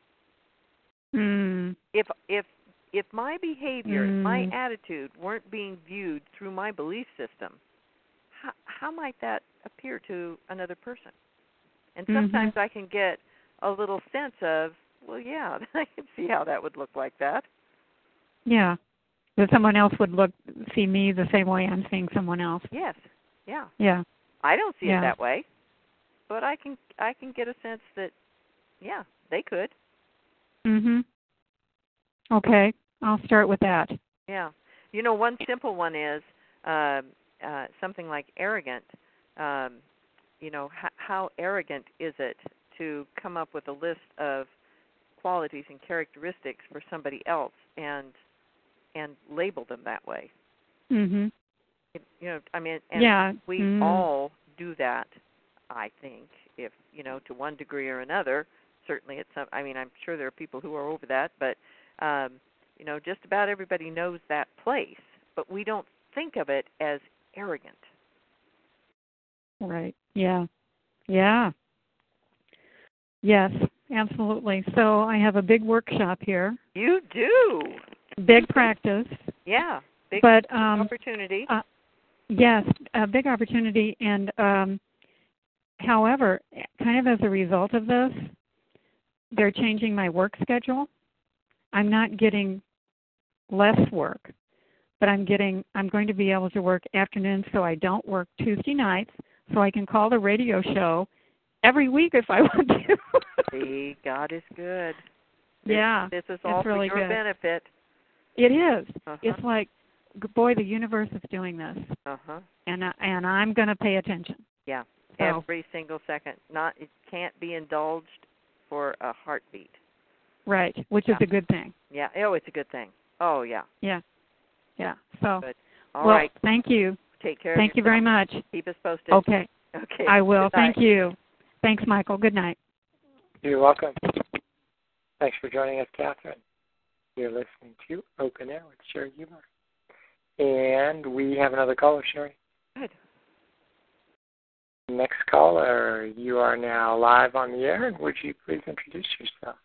If my behavior, my attitude weren't being viewed through my belief system, how might that appear to another person? And sometimes I can get a little sense of, well, yeah, I can see how that would look like that. Yeah, that someone else would see me the same way I'm seeing someone else. Yes. Yeah. Yeah. I don't see it that way, but I can get a sense that, yeah, they could. Okay, I'll start with that. Yeah. You know, one simple one is something like arrogant. You know, how arrogant is it to come up with a list of qualities and characteristics for somebody else and label them that way? You know, I mean, and we all do that, I think, if, you know, to one degree or another. Certainly it's some, I mean, I'm sure there are people who are over that, but you know, just about everybody knows that place, but we don't think of it as arrogant. Right. Yeah. Yeah. Yes, absolutely. So I have a big workshop here. You do. Big practice. Yeah. Big opportunity. Yes, a big opportunity. And however, kind of as a result of this, they're changing my work schedule. I'm not getting less work, but I'm going to be able to work afternoons, so I don't work Tuesday nights, so I can call the radio show every week if I want to. See, God is good. This is all for really your good. benefit. It is. It's like, boy, the universe is doing this, and I'm going to pay attention. Yeah, every single second. It can't be indulged for a heartbeat. Right, which is a good thing. Yeah. Oh, it's a good thing. Oh, yeah. Yeah. Yeah. So, good. All right. Thank you. Take care. Thank you very much. Keep us posted. Okay. Okay. I will. Goodbye. Thank you. Thanks, Michael. Good night. You're welcome. Thanks for joining us, Catherine. You're listening to Open Air with Sherry Humor. And we have another caller, Sherry. Good. Next caller, you are now live on the air. Would you please introduce yourself?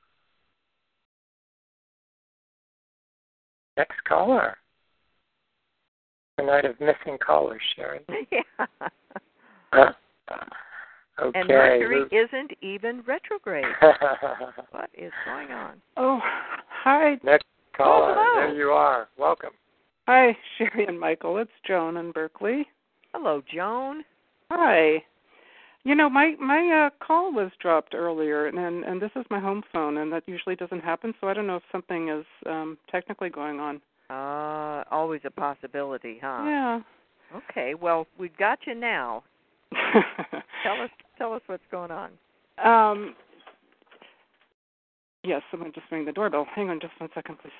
Next caller. A night of missing callers, Sherry. Yeah. Okay. And Mercury isn't even retrograde. What is going on? Oh, hi. Next caller. Hello. There you are. Welcome. Hi, Sherry and Michael. It's Joan in Berkeley. Hello, Joan. Hi. You know, my call was dropped earlier, and this is my home phone, and that usually doesn't happen, so I don't know if something is technically going on. Always a possibility, huh? Yeah. Okay, well, we've got you now. Tell us what's going on. Yes, someone just rang the doorbell. Hang on just 1 second, please.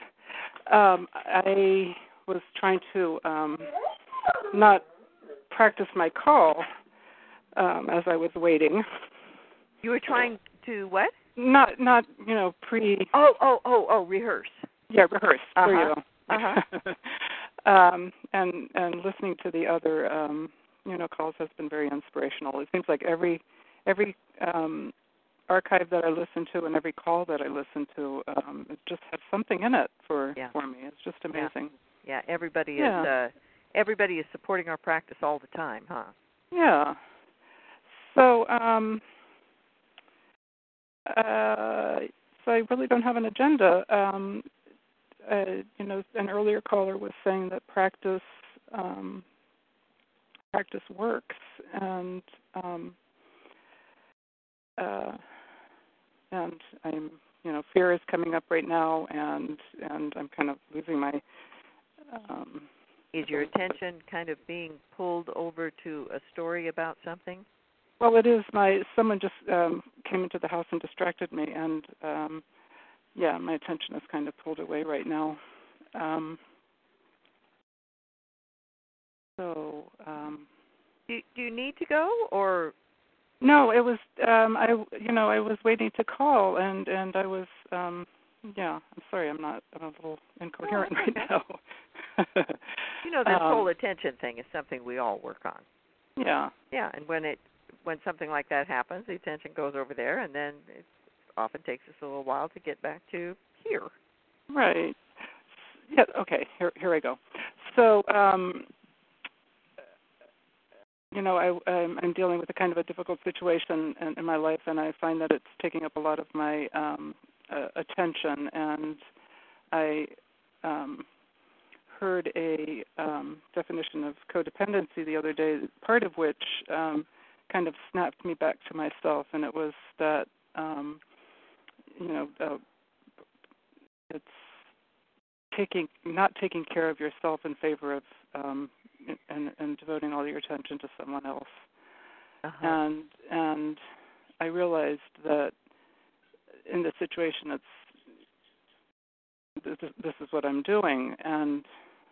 I was trying to not practice my call as I was waiting. You were trying to what? Not pre. Oh, rehearse. Yeah, rehearse. There you go. Uh-huh. And listening to the other calls has been very inspirational. It seems like every archive that I listen to and every call that I listen to, it just has something in it for me. It's just amazing. Yeah, everybody is supporting our practice all the time, huh? Yeah. So so I really don't have an agenda. An earlier caller was saying that practice works, and I'm, fear is coming up right now, and I'm kind of losing my. Is your attention kind of being pulled over to a story about something? Well, it is. Someone just came into the house and distracted me, and my attention is kind of pulled away right now. Do you need to go, or? No, it was. I was waiting to call, and I was. I'm sorry. I'm a little incoherent right now. This whole attention thing is something we all work on. Yeah. Yeah, and when something like that happens, the attention goes over there, and then it often takes us a little while to get back to here. Right. Yeah. Okay. Here I go. So, I'm dealing with a kind of a difficult situation in my life, and I find that it's taking up a lot of my attention. And I heard a definition of codependency the other day, part of which kind of snapped me back to myself, and it was that it's not taking care of yourself in favor of and devoting all your attention to someone else. Uh-huh. And I realized that in this situation, this is what I'm doing, and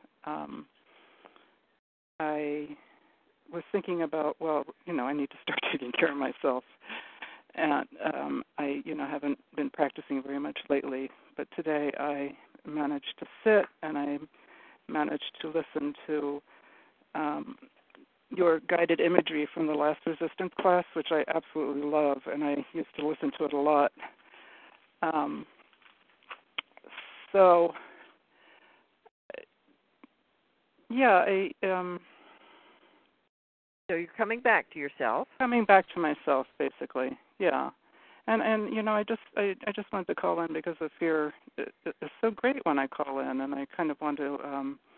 I was thinking about, I need to start taking care of myself. And I haven't been practicing very much lately, but today I managed to sit and I managed to listen to your guided imagery from the last resistance class, which I absolutely love, and I used to listen to it a lot. So you're coming back to yourself. Coming back to myself, basically. Yeah. And I just wanted to call in because the fear is so great when I call in, and I kind of want to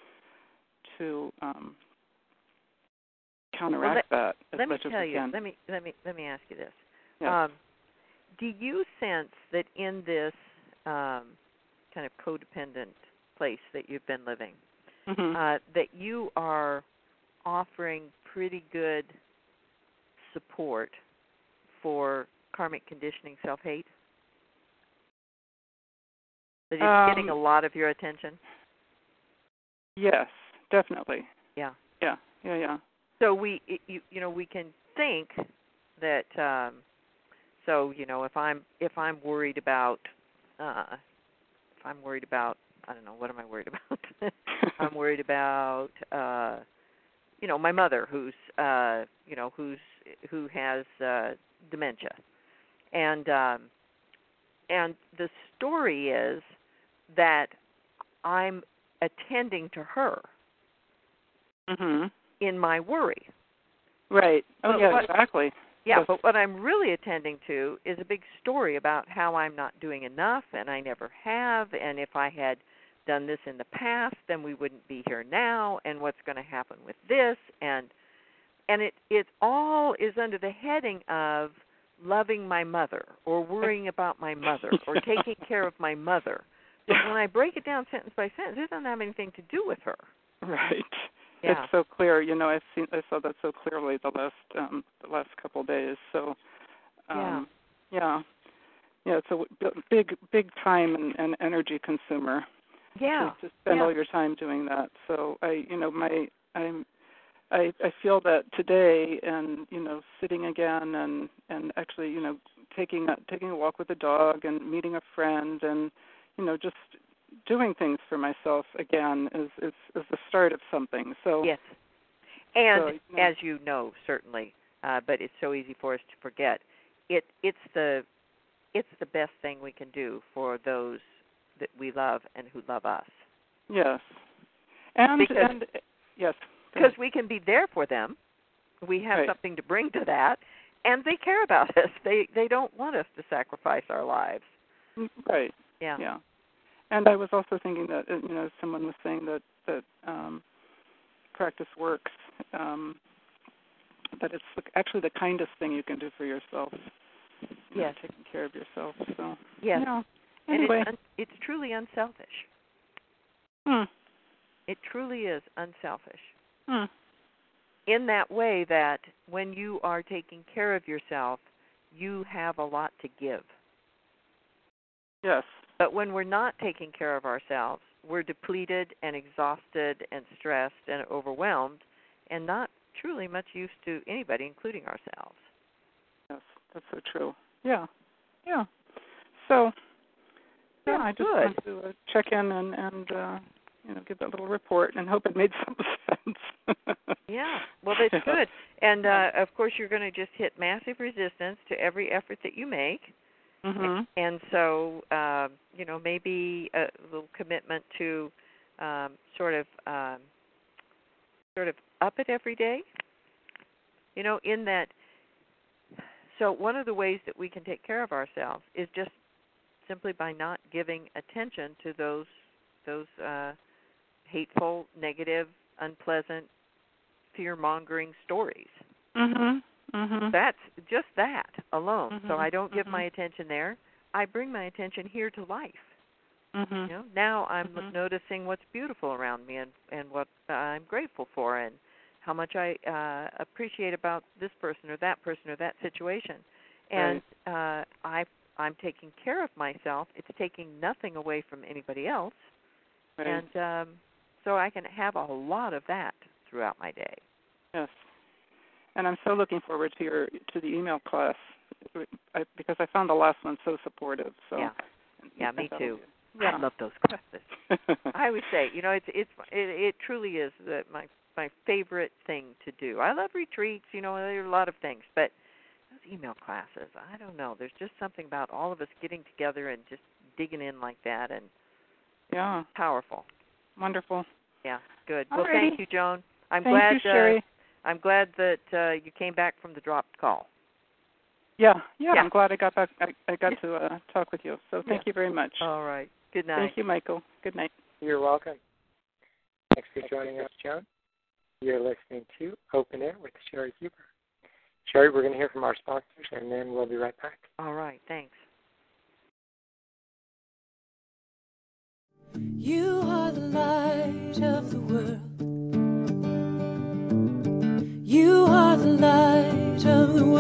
counteract that as much as I can. Let me ask you this. Yes. Do you sense that in this kind of codependent place that you've been living, that you are offering pretty good support for karmic conditioning self-hate? That it's getting a lot of your attention? Yes, definitely. Yeah. So we can think that if I'm worried about I don't know, what am I worried about? I'm worried about my mother who has dementia. And the story is that I'm attending to her in my worry. Right. Oh, exactly. Yeah, but what I'm really attending to is a big story about how I'm not doing enough, and I never have, and if I had done this in the past, then we wouldn't be here now, and what's going to happen with this, and it all is under the heading of loving my mother, or worrying about my mother, or taking care of my mother. But when I break it down sentence by sentence, it doesn't have anything to do with her. Right. Yeah. It's so clear. You know, I saw that so clearly the last couple of days. So, yeah, it's a big time and energy consumer. Yeah. To spend all your time doing that. So I feel that today, and sitting again and actually taking a walk with the dog and meeting a friend and just doing things for myself again is the start of something. So yes, and as you know, certainly, but it's so easy for us to forget. It's the best thing we can do for those that we love and who love us. Yes, because we can be there for them. We have something to bring to that, and they care about us. They don't want us to sacrifice our lives. Right. Yeah. And I was also thinking that someone was saying that practice works. That it's actually the kindest thing you can do for yourself. Yes. Taking care of yourself. So. Yes. Anyway. And it's truly unselfish. It truly is unselfish. In that way that when you are taking care of yourself, you have a lot to give. Yes. But when we're not taking care of ourselves, we're depleted and exhausted and stressed and overwhelmed and not truly much use to anybody, including ourselves. Yes, that's so true. Yeah. So, I just want to check in and give that little report and hope it made some sense. Yeah, well, that's good. And, of course, you're going to just hit massive resistance to every effort that you make. Mm-hmm. And so, maybe a little commitment to sort of up it every day. In that. So one of the ways that we can take care of ourselves is just simply by not giving attention to those hateful, negative, unpleasant, fear-mongering stories. That's just that alone. So I don't give my attention there. I bring my attention here to life. Now I'm noticing what's beautiful around me and what I'm grateful for and how much I appreciate about this person or that situation. And I'm taking care of myself. It's taking nothing away from anybody else. Right. And so I can have a lot of that throughout my day. Yes. And I'm so looking forward to the email class because I found the last one so supportive. So yeah, me too. Yeah. I love those classes. I would say, it truly is my favorite thing to do. I love retreats. There are a lot of things, but those email classes, I don't know. There's just something about all of us getting together and just digging in like that, and powerful. Wonderful. Yeah, good. Alrighty. Well, thank you, Joan. Thank you, Sherry. I'm glad that you came back from the dropped call. Yeah. I'm glad I got back. I got to talk with you. So thank you very much. All right. Good night. Thank you, Michael. Good night. You're welcome. Thanks for joining us, Joan. You're listening to Open Air with Sherry Huber. Sherry, we're going to hear from our sponsors, and then we'll be right back. All right. Thanks. You are the light of the world. You are the light of the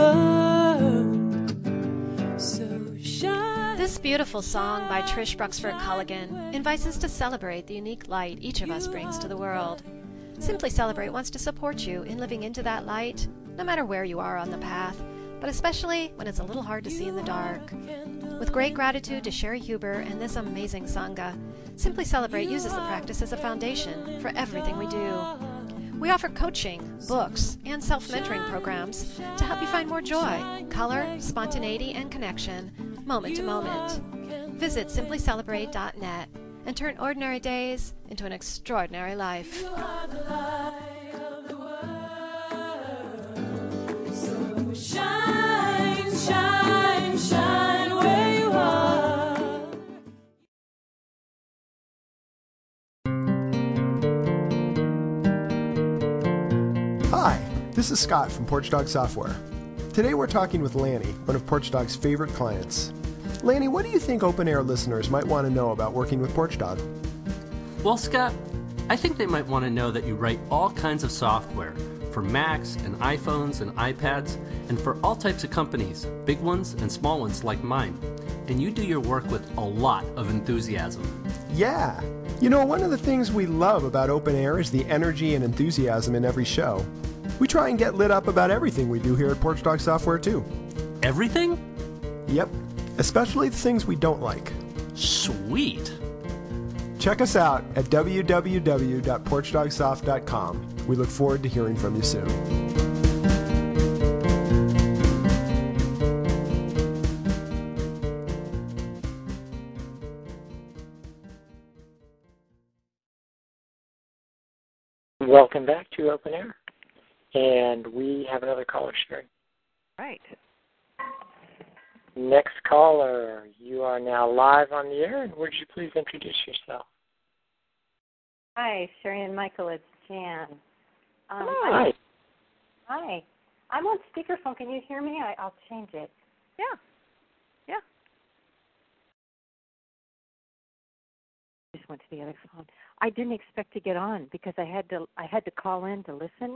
world. So shine. This beautiful song by Trish Bruxford Culligan invites us to celebrate the unique light each of us brings to the world. Simply Celebrate wants to support you in living into that light, no matter where you are on the path, but especially when it's a little hard to see in the dark. With great gratitude to Sherry Huber and this amazing Sangha, Simply Celebrate uses the practice as a foundation for everything we do. We offer coaching, books, and self-mentoring programs to help you find more joy, color, spontaneity, and connection, moment to moment. Visit simplycelebrate.net and turn ordinary days into an extraordinary life. You are the light of the world. So shine. This is Scott from Porchdog Software. Today we're talking with Lanny, one of Porchdog's favorite clients. Lanny, what do you think Open Air listeners might want to know about working with Porchdog? Well, Scott, I think they might want to know that you write all kinds of software for Macs and iPhones and iPads and for all types of companies, big ones and small ones like mine. And you do your work with a lot of enthusiasm. Yeah. You know, one of the things we love about Open Air is the energy and enthusiasm in every show. We try and get lit up about everything we do here at Porchdog Software, too. Everything? Yep. Especially the things we don't like. Sweet. Check us out at www.porchdogsoft.com. We look forward to hearing from you soon. Welcome back to Open Air. And we have another caller, Sherry. Right. Next caller, you are now live on the air, and would you please introduce yourself? Hi, Sherry and Michael, it's Jan. Hi. Hi. I'm on speakerphone. Can you hear me? I'll change it. Yeah. Just went to the other phone. I didn't expect to get on because I had to call in to listen.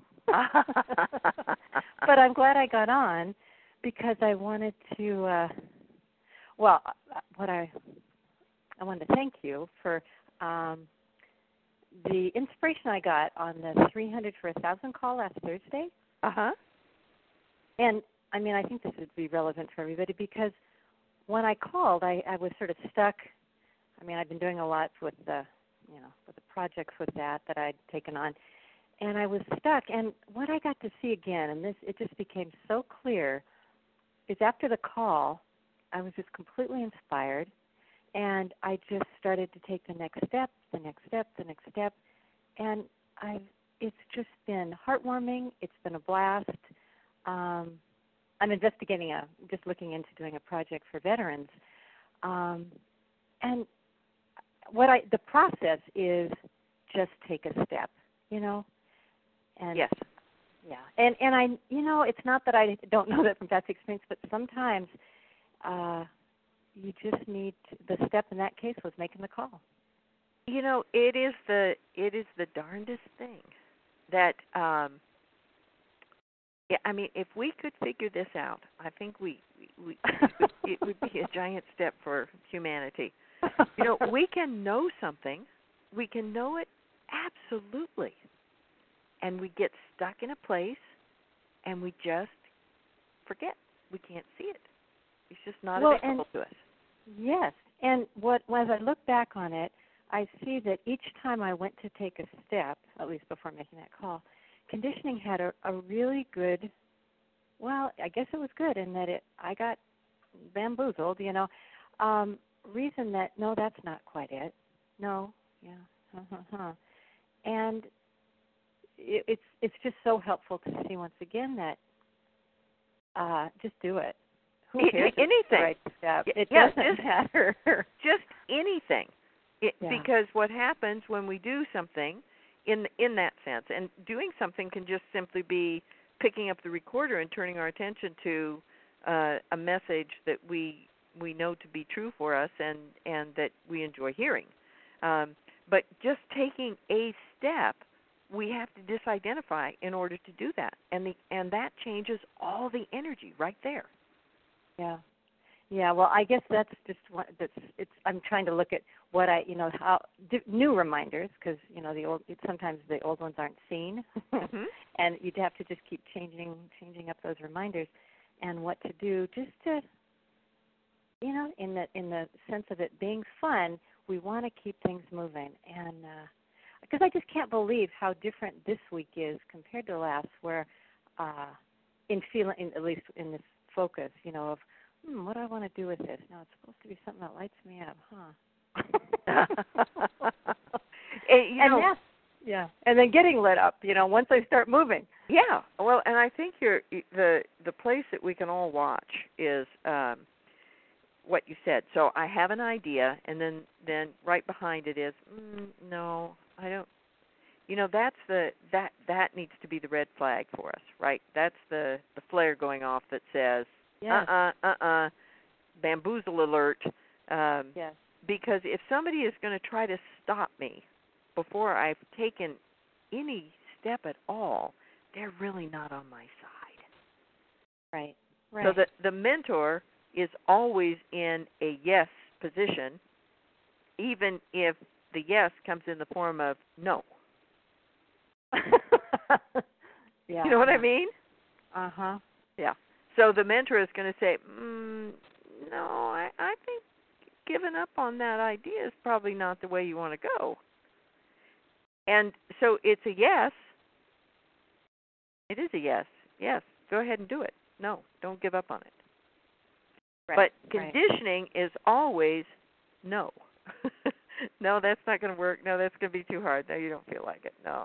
But I'm glad I got on because I wanted to I wanted to thank you for the inspiration I got on the 300 for 1,000 call last Thursday. And I mean, I think this would be relevant for everybody because when I called, I was sort of stuck. I mean, I've been doing a lot with the projects with that I'd taken on, and I was stuck. And what I got to see again, and it just became so clear, is after the call, I was just completely inspired, and I just started to take the next step, and it's just been heartwarming. It's been a blast. I'm just looking into doing a project for veterans, and the process is just take a step, And yes. Yeah. And I, it's not that I don't know that from past experience, but sometimes you just need the step in that case was making the call. It is the darndest thing that if we could figure this out, I think it would be a giant step for humanity. We can know something. We can know it absolutely. And we get stuck in a place and we just forget. We can't see it. It's just not available to us. Yes. And as I look back on it, I see that each time I went to take a step, at least before making that call, conditioning had a really good, I guess it was good in that I got bamboozled, reason that, no, that's not quite it. No, yeah, And it's just so helpful to see once again that just do it. Who cares? Anything. Right step? It doesn't matter. Just anything. Because what happens when we do something in that sense, and doing something can just simply be picking up the recorder and turning our attention to a message that we know to be true for us and that we enjoy hearing. But just taking a step, we have to disidentify in order to do that, and that changes all the energy right there. Yeah. Well, I guess that's just I'm trying to look at what how new reminders, because sometimes the old ones aren't seen, and you'd have to just keep changing up those reminders, and what to do just to in the sense of it being fun. We want to keep things moving, and because I just can't believe how different this week is compared to last, where at least in this focus, of what do I want to do with this? No, it's supposed to be something that lights me up, and then getting lit up, once I start moving. Yeah. Well, and I think the place that we can all watch is what you said. So I have an idea, and then right behind it is, no, I don't. that's that needs to be the red flag for us, right? That's the flare going off that says, bamboozle alert. Yes. Because if somebody is going to try to stop me before I've taken any step at all, they're really not on my side. Right. So the mentor is always in a yes position, even if the yes comes in the form of no. Yeah. You know what I mean? Uh-huh. Yeah. So the mentor is going to say, no, I think giving up on that idea is probably not the way you want to go. And so it's a yes. It is a yes. Yes, go ahead and do it. No, don't give up on it. Right. But conditioning is always no. No, that's not going to work. No, that's going to be too hard. No, you don't feel like it. No.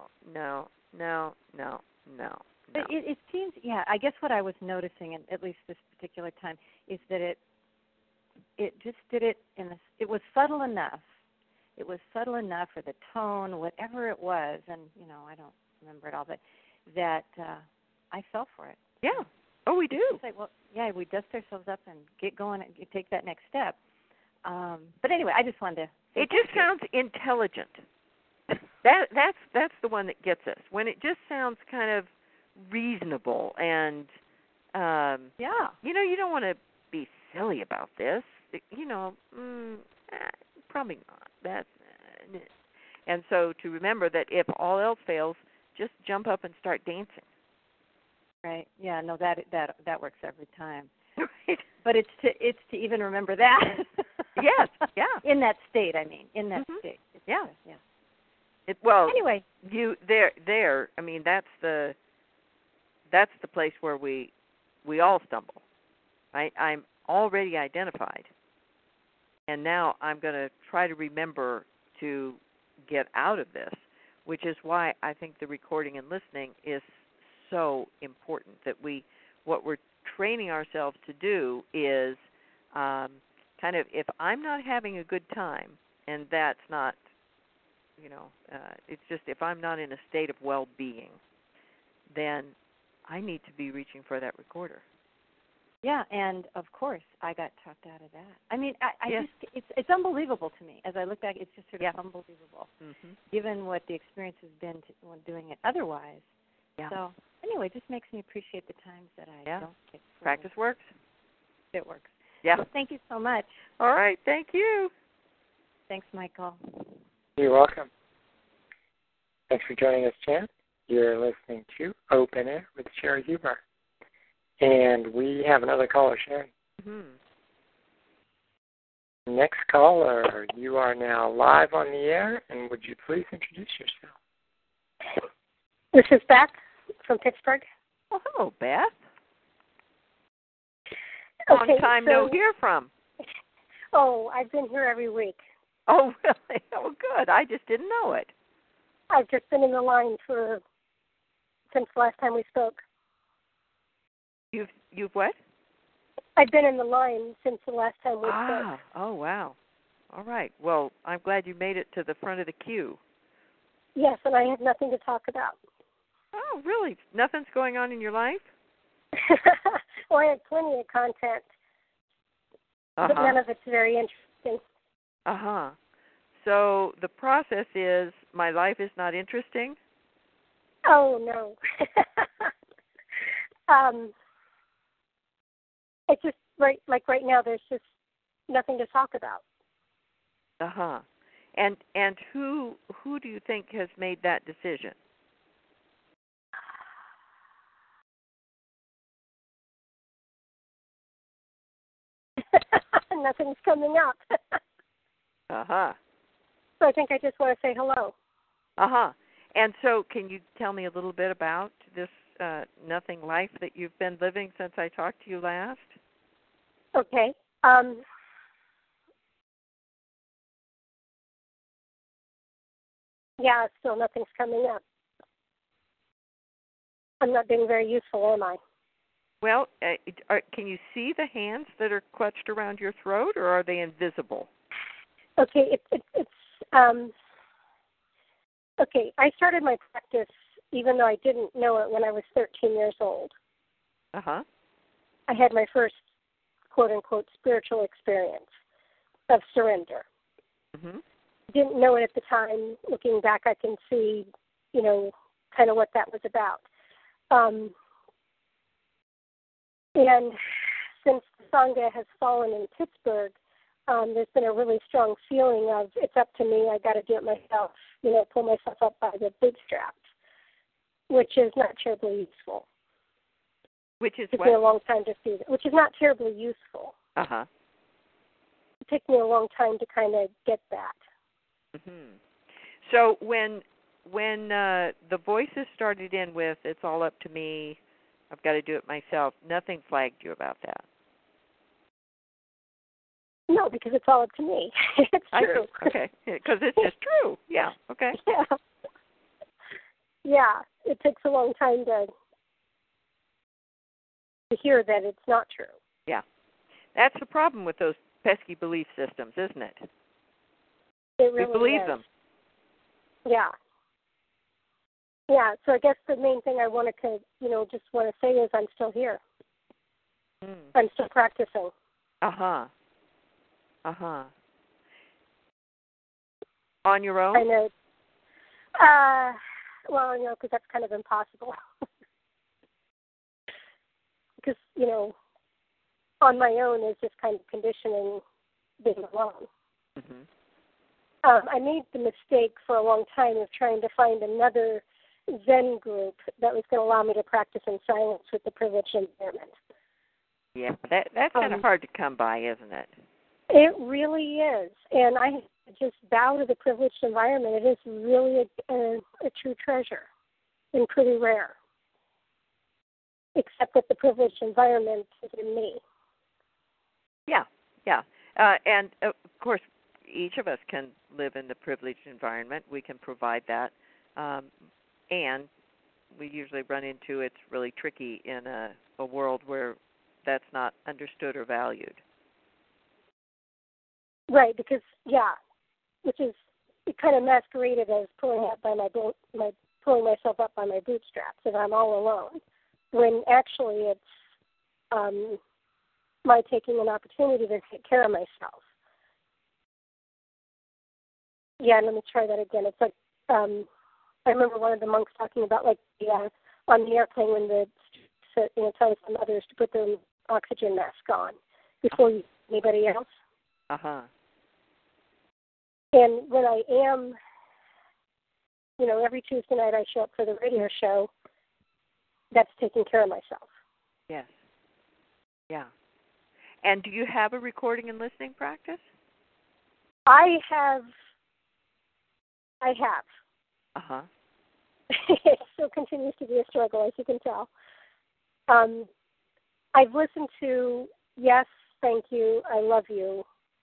But it seems, I guess what I was noticing, at least this particular time, is that it just did it it was subtle enough. It was subtle enough, or the tone, whatever it was, and, I don't remember it all, but that I fell for it. Yeah. Oh, we do. It's like, well, yeah, we dust ourselves up and get going and take that next step. But anyway, I just wanted to. It just sounds intelligent. That's the one that gets us. When it just sounds kind of reasonable and you don't want to be silly about this. Probably not. And so to remember that if all else fails, just jump up and start dancing. Right. Yeah. No, that works every time. Right. But it's to even remember that. Yes. Yeah. In that state, I mean, in that state. Yeah. Yeah. Anyway, you there. I mean, that's the place where we all stumble. Right. I'm already identified, and now I'm going to try to remember to get out of this, which is why I think the recording and listening is so important. That what we're training ourselves to do is kind of, if I'm not having a good time, and that's not, it's just if I'm not in a state of well-being, then I need to be reaching for that recorder. Yeah, and of course I got talked out of that. I mean, I just it's unbelievable to me as I look back. It's just sort of unbelievable, given what the experience has been when doing it otherwise. Yeah. So anyway, it just makes me appreciate the times that I don't get fooled. Practice works. It works. Yeah. Well, thank you so much. All right. Thank you. Thanks, Michael. You're welcome. Thanks for joining us, Jan. You're listening to Open Air with Sherry Huber. And we have another caller, Sherry. Next caller, you are now live on the air, and would you please introduce yourself? This is Beth from Pittsburgh. Oh, hello, Beth. Okay, long time no hear from. Oh, I've been here every week. Oh, really? Oh, good. I just didn't know it. I've just been in the line since the last time we spoke. You've what? I've been in the line since the last time we spoke. Oh, wow. All right. Well, I'm glad you made it to the front of the queue. Yes, and I have nothing to talk about. Oh, really? Nothing's going on in your life? Well, I have plenty of content, but none of it's very interesting. So the process is, my life is not interesting? Oh, no. It's just right now, there's just nothing to talk about. And who do you think has made that decision? Nothing's coming up. So I think I just want to say hello. And so can you tell me a little bit about this nothing life that you've been living since I talked to you last? Okay. Yeah, still nothing's coming up. I'm not being very useful, am I? Well, can you see the hands that are clutched around your throat, or are they invisible? Okay, it's Okay, I started my practice even though I didn't know it when I was 13 years old. Uh-huh. I had my first, quote-unquote, spiritual experience of surrender. Mm-hmm. Didn't know it at the time. Looking back, I can see, kind of what that was about. And since the Sangha has fallen in Pittsburgh, there's been a really strong feeling of it's up to me, I got to do it myself, pull myself up by the bootstraps, which is not terribly useful. Which is It took what? me a long time to see that, which is not terribly useful. Uh-huh. It took me a long time to kind of get that. Mm-hmm. So when the voices started in with, it's all up to me, I've got to do it myself, nothing flagged you about that? No, because it's all up to me. It's true. Okay, because it's just true. Yeah, okay. Yeah. Yeah, it takes a long time to hear that it's not true. Yeah. That's the problem with those pesky belief systems, isn't it? It really we believe is. them. Yeah. Yeah, so I guess the main thing I wanted to, just want to say is I'm still here. I'm still practicing. Uh-huh. Uh-huh. On your own? I know. Well, because that's kind of impossible. Because, on my own is just kind of conditioning being alone. Mm-hmm. I made the mistake for a long time of trying to find another Zen group that was going to allow me to practice in silence with the privileged environment. Yeah, that's kind of hard to come by, isn't it? It really is. And I just bow to the privileged environment. It is really a true treasure and pretty rare. Except that the privileged environment is in me. Yeah, yeah. And, of course, each of us can live in the privileged environment. We can provide that. And we usually run into it's really tricky in a world where that's not understood or valued. Right, because, which is it kind of masqueraded as pulling myself up by my bootstraps if I'm all alone, when actually it's my taking an opportunity to take care of myself. Yeah, let me try that again. It's like I remember one of the monks talking about on the airplane when the telling some others to put their oxygen mask on before anybody else. Uh-huh. And when I am, every Tuesday night I show up for the radio show, that's taking care of myself. Yes. Yeah. And do you have a recording and listening practice? I have. Uh-huh. It still continues to be a struggle, as you can tell. I've listened to Yes, Thank You, I Love You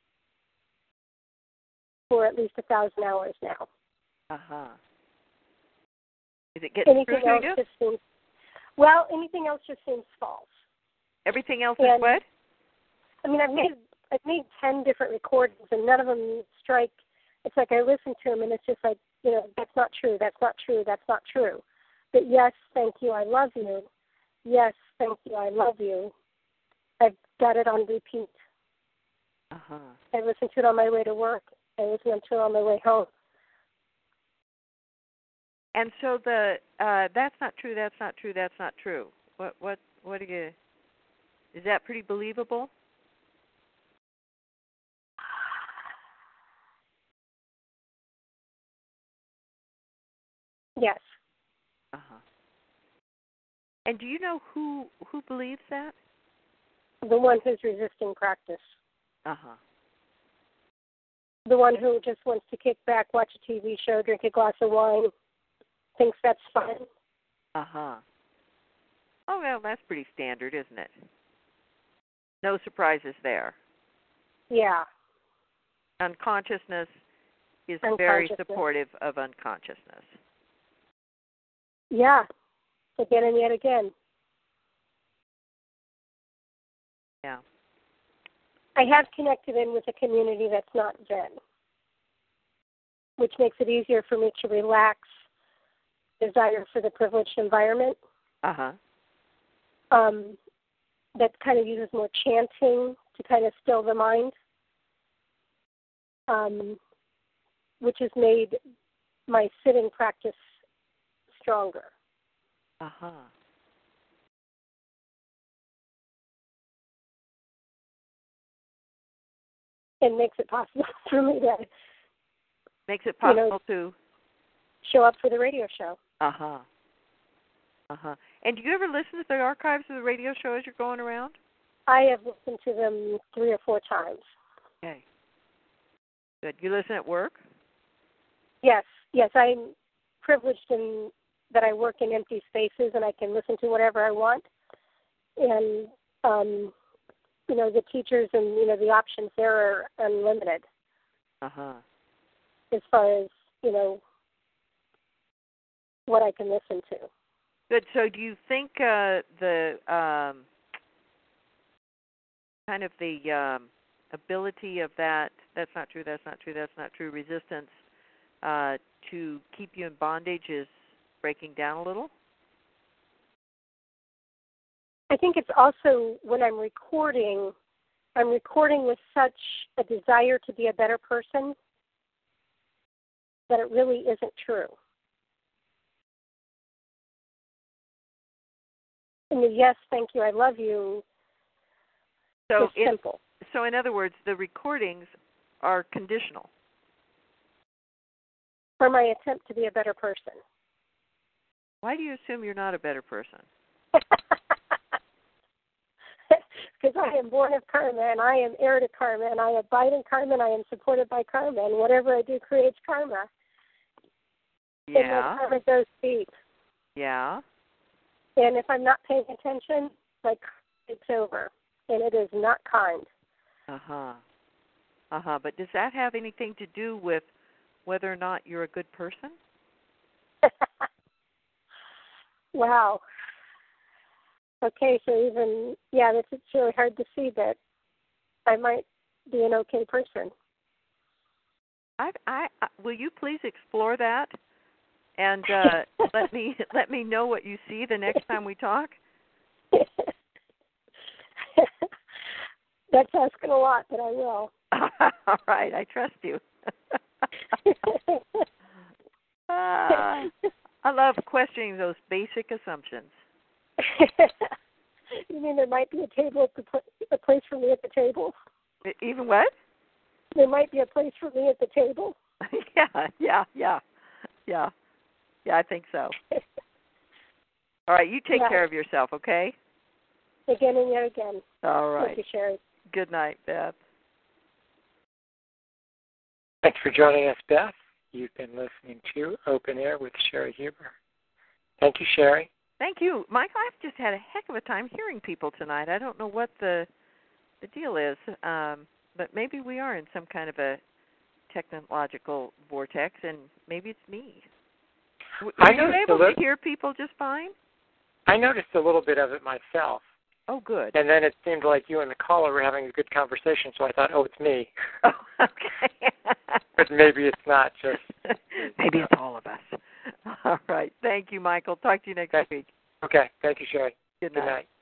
for at least 1,000 hours now. Uh-huh. Is it getting anything through else to you? Just seems, anything else just seems false. Everything else is what? I mean, I've made 10 different recordings, and none of them strike. It's like I listen to them, and it's just like, that's not true, that's not true, that's not true. But yes, thank you, I love you. Yes, thank you, I love you. I've got it on repeat. Uh-huh. I listen to it on my way to work. I listen to it on my way home. And so the that's not true, that's not true, that's not true. What do you? Is that pretty believable? Yes. Uh-huh. And do you know who believes that? The one who's resisting practice. Uh-huh. The one who just wants to kick back, watch a TV show, drink a glass of wine, thinks that's fun. Uh-huh. Oh, well, that's pretty standard, isn't it? No surprises there. Yeah. Unconsciousness is very supportive of unconsciousness. Yeah. Again and yet again. Yeah. I have connected in with a community that's not Zen. which makes it easier for me to relax desire for the privileged environment. Uh-huh. That kind of uses more chanting to kind of still the mind, which has made my sitting practice stronger. Uh-huh. And makes it possible for me to to show up for the radio show. Uh-huh. Uh-huh. And do you ever listen to the archives of the radio show as you're going around? I have listened to them 3 or 4 times. Okay. Good. You listen at work? Yes. I'm privileged in that I work in empty spaces and I can listen to whatever I want. And, the teachers and, the options there are unlimited. Uh-huh. As far as, what I can listen to. Good. So do you think the kind of the ability of that's not true, resistance to keep you in bondage is breaking down a little? I think it's also when I'm recording with such a desire to be a better person that it really isn't true. And the yes, thank you, I love you is simple. So in other words, the recordings are conditional. For my attempt to be a better person. Why do you assume you're not a better person? Because I am born of karma, and I am heir to karma, and I abide in karma, and I am supported by karma, and whatever I do creates karma. Yeah. And that karma goes deep. Yeah. And if I'm not paying attention, it's over, and it is not kind. Uh-huh. Uh-huh. But does that have anything to do with whether or not you're a good person? Wow. Okay, so it's really hard to see that I might be an okay person. I will you please explore that and let me know what you see the next time we talk? That's asking a lot, but I will. All right, I trust you. I love questioning those basic assumptions. You mean there might be a place for me at the table? Even what? There might be a place for me at the table. Yeah, I think so. All right, you take care of yourself, okay? Again and yet again. All right. Thank you, Sherry. Good night, Beth. Thanks for joining us, Beth. You've been listening to Open Air with Sherry Huber. Thank you, Sherry. Thank you. Michael, I've just had a heck of a time hearing people tonight. I don't know what the deal is, but maybe we are in some kind of a technological vortex, and maybe it's me. Were you able to hear people just fine? I noticed a little bit of it myself. Oh, good. And then it seemed like you and the caller were having a good conversation, so I thought, it's me. Oh, okay. But maybe it's not just... Maybe it's all of us. All right. Thank you, Michael. Talk to you next week. Okay. Thank you, Sherry. Good night.